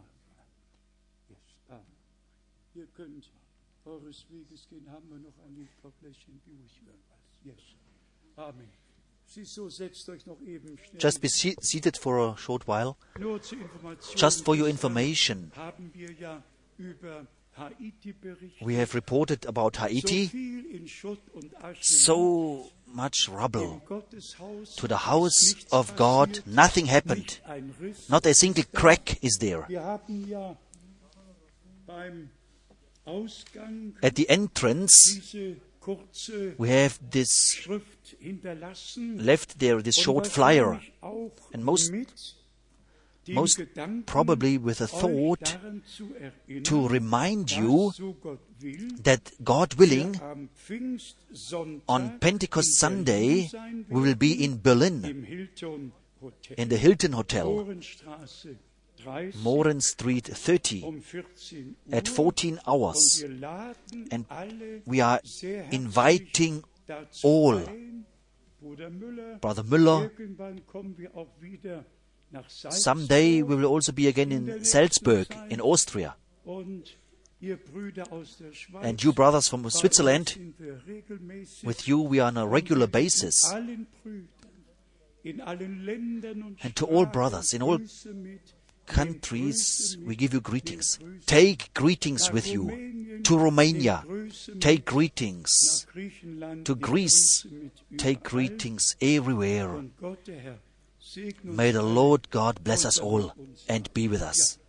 Ihr könnt eures Weges gehen. Haben wir noch ein Lied, Frau Bläschchen? Yes. Amen. So, setzt euch noch eben schnell. Just be seated for a short while. Nur zur Information. Just for your information, Haben wir ja über Haiti berichtet. we have reported about So Haiti, viel in Schutt und Asche. so much rubble. Im Gotteshaus To the house nichts of God, passiert, nothing happened. nicht ein Riss. Not a single crack is there. Wir haben ja beim Ausgang At the entrance, diese kurze we have this Schrift hinterlassen. left there, this Und short flyer, wahrscheinlich auch and most mit dem most Gedanken, probably with a euch thought daran zu erinnern, to remind dass, you so Gott will, that God willing, am Pfingstsonntag on Pentecost in Sunday, Berlin sein we will be in Berlin, im Hilton Hotel, in the Hilton Hotel, Mohrenstraße 30, Moran Street 30, 14 at Uhr. 14 Und hours. wir laden And alle we are sehr herzlich inviting dazu all. ein. Bruder Müller, Brother Müller, irgendwann kommen wir auch wieder nach Salzburg. someday we will also be again in Salzburg, in Austria. Und ihr Brüder aus der Schweiz, And you brothers from bei uns Switzerland, sind wir regelmäßig with you we are on a regular basis. allen Brüdern, in allen Ländern und And to all Sprachen brothers in all Grüße mit, countries, Grüße we mit, give you greetings. Grüße Take greetings nach with you. Rumänien, To Romania, Grüße mit, take greetings. nach Griechenland, To die Greece, Grüße mit take überall. greetings everywhere. Und Gott, der Herr, segne uns May the alle. Lord God bless us all and be with us.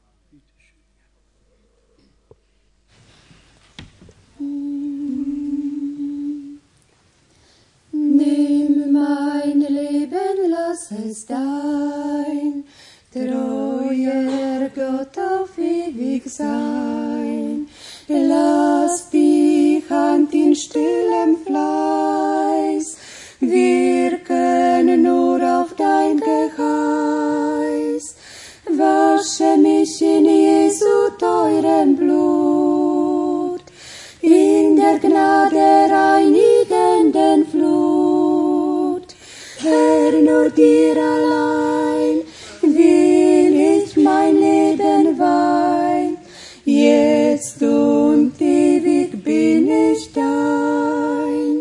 Nimm mein Leben, lass es dein treuer Gott auf ewig sein. Lass die Hand in stillem Fleiß wirken nur auf dein Geheiß. Wasche mich in Jesu teurem Blut, in der Gnade reinigenden Flut. Herr, nur dir allein will ich mein Leben weihen, jetzt und ewig bin ich dein.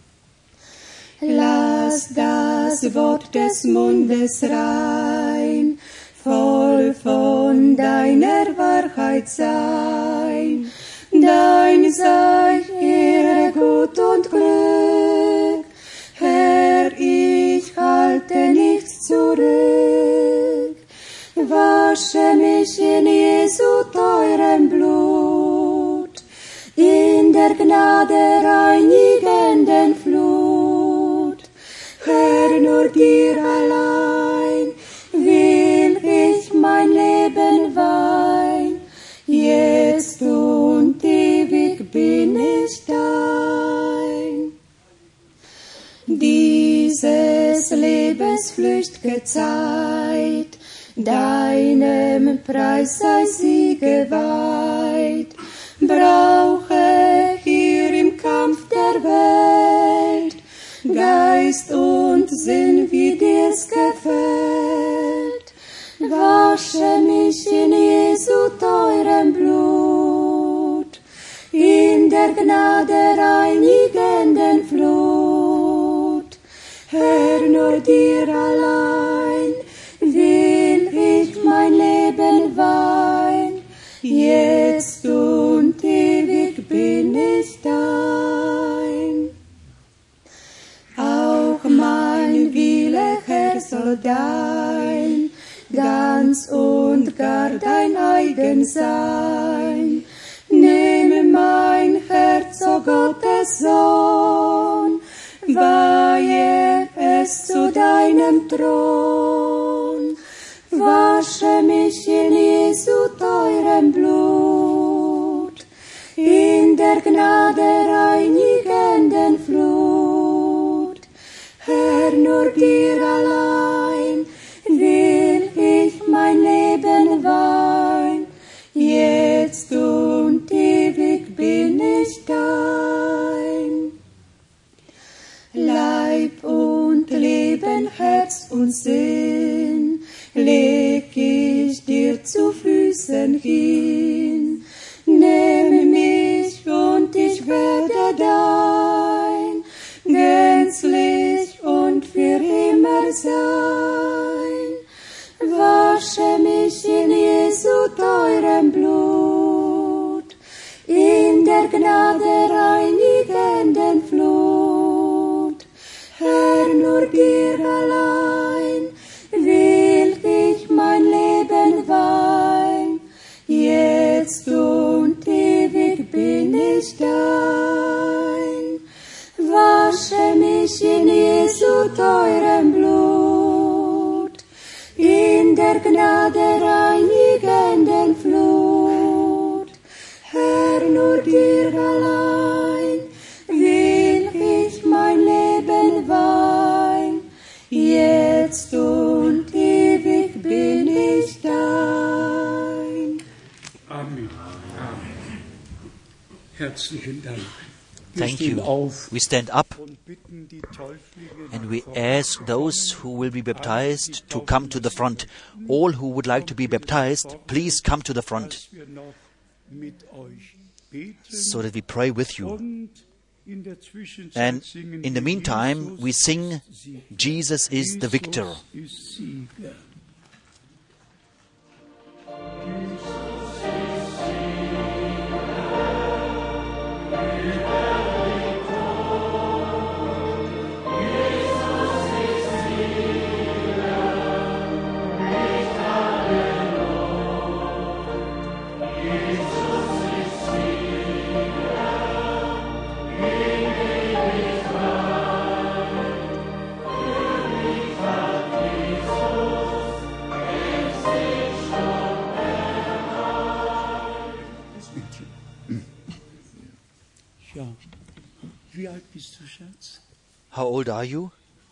Lass das Wort des Mundes rein, voll von deiner Wahrheit sein. Dein sei Ehre, Gut und Glück, Herr, ich wasche mich in Jesu teurem Blut, in der Gnade reinigenden Flut. Herr, nur dir allein will ich mein Leben weihen, jetzt und ewig bin ich dein. Dieses Lebens flücht'ge Zeit, deinem Preis sei sie geweiht, brauche hier im Kampf der Welt Geist und Sinn, wie dir's gefällt. Wasche mich in Jesu teurem Blut, in der Gnade reinigenden Flut. Herr, nur dir allein will ich mein Leben weihen, jetzt und ewig bin ich dein. Auch mein Wille, Herr, soll dein, ganz und gar dein eigen sein. Nehme mein Herz, o Gottes Sohn, weihe es zu deinem Thron. Wasche mich in Jesu teurem Blut, in der Gnade reinigenden Flut. Herr, nur dir allein will ich mein Leben weihen, jetzt und ewig bin ich dein. Leib und Leben, Herz und Sinn, leg ich dir zu Füßen hin. Nehme mich und ich werde dein, gänzlich und für immer sein. Wasche mich in Jesu teurem Blut, in der Gnade reinigenden Flut. Herr, nur dir allein will ich mein Leben weihen, jetzt und ewig bin ich dein. Wasche mich in Jesu teurem Blut, in der Gnade reinigenden Flut. Herr, nur dir allein will ich mein Leben weihen, jetzt und ewig bin ich dein. Amen. Herzlichen Dank. Thank you. We stand up and we ask those who will be baptized to come to the front. All who would like to be baptized, please come to the front so that we pray with you. And in the meantime, we sing, Jesus is the victor. Wie alt bist du, Schatz? How old are you?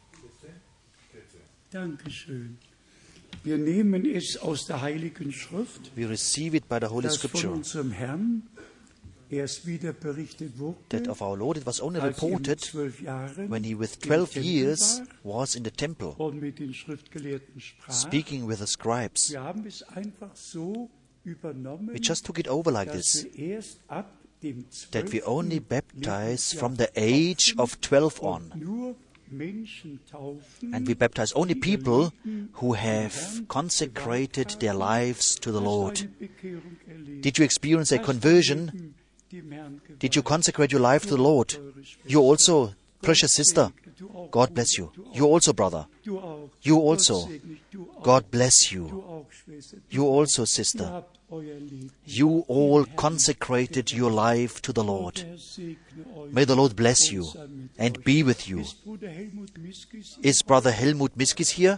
Dankeschön. Wir nehmen es aus der Heiligen Schrift, We receive it by the Holy das von Scripture, unserem Herrn erst wieder berichtet that wurde, of our Lord it was only als er mit reported 12 Jahren when he with im 12 Tempel years war was in the temple, und mit den Schriftgelehrten sprach. speaking with the scribes. Wir haben es einfach so übernommen, We just took it over like dass this, wir erst ab dem that we 12. only baptize Lebensjahr from the age of 12 und on. nur Menschen taufen, And we baptize only people who have consecrated their lives to the Lord. Did you experience a conversion? Did you consecrate your life to the Lord? You also, precious sister, God bless you. You also, brother. You also, God bless you. You also, sister, you all consecrated your life to the Lord. May the Lord bless you and be with you. Is Brother Helmut Miskis here?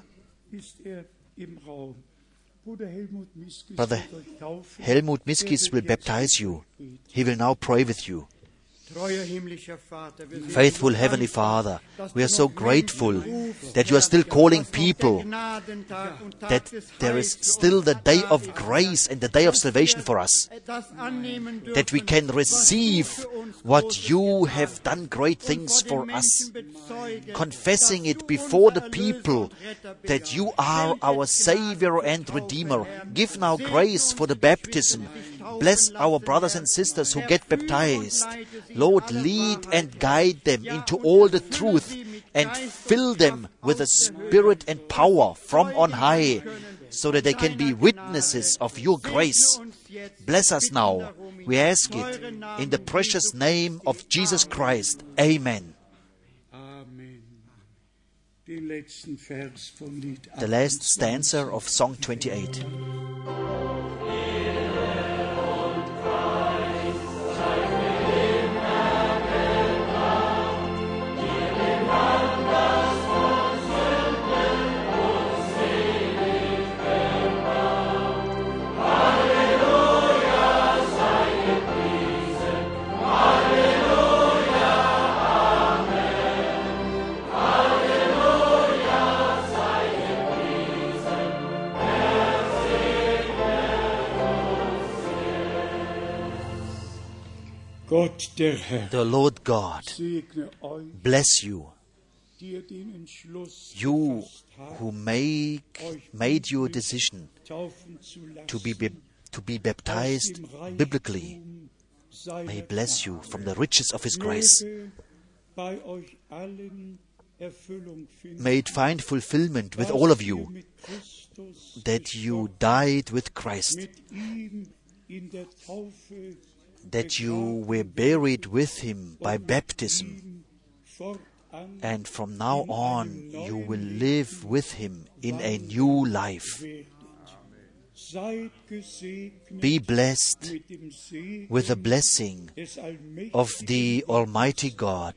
Brother Helmut Miskis will baptize you. He will now pray with you. Faithful Heavenly Father, we are so grateful that you are still calling people, that there is still the day of grace and the day of salvation for us, that we can receive what you have done great things for us, confessing it before the people that you are our Savior and Redeemer. Give now grace for the baptism. Bless our brothers and sisters who get baptized. Lord, lead and guide them into all the truth and fill them with the Spirit and power from on high, so that they can be witnesses of your grace. Bless us now. We ask it in the precious name of Jesus Christ. Amen. The last stanza of Song 28. The Lord God bless you, you who made your decision to be baptized biblically. May He bless you from the riches of His grace. May it find fulfillment with all of you, that you died with Christ, that you were buried with Him by baptism, and from now on you will live with Him in a new life. Be blessed with the blessing of the Almighty God,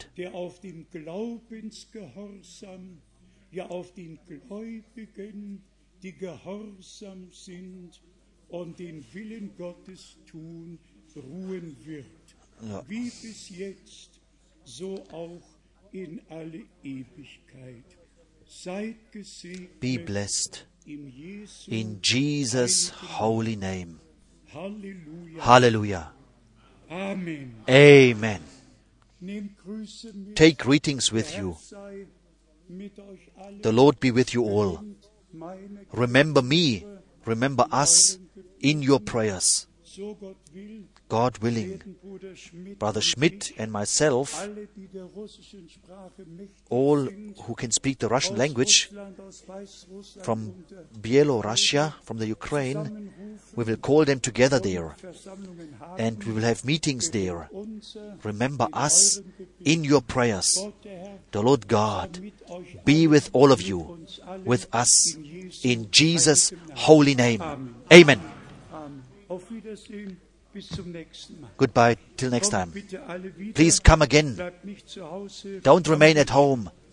ruhen wird, wie bis jetzt, so auch in alle Ewigkeit. Seid gesegnet. Be blessed in Jesus' holy name. Halleluja. Hallelujah. Amen. Amen. Nehmt Grüße mit. Take greetings with you. Sei mit euch allen. The Lord be with you all. Meine Remember me, remember us in your prayers. so Gott will, God willing, Bruder Schmidt, Brother Schmidt and myself, alle, die der russischen Sprache mächtig all sind, who can speak the Russian language, Russland, aus Weißrussland from unter Bielorussia, from the Ukraine, we will call them together there, Versammlungen haben, and we will have meetings there. unser Remember us in your prayers. Gott, der Herr, The Lord God mit euch be with all of you, with us, in Jesus' holy name. Amen. Amen. Auf Wiedersehen, bis zum nächsten Mal. Goodbye till next time. Bitte alle wieder. Please come again. Bleibt nicht zu Hause. Don't remain at home.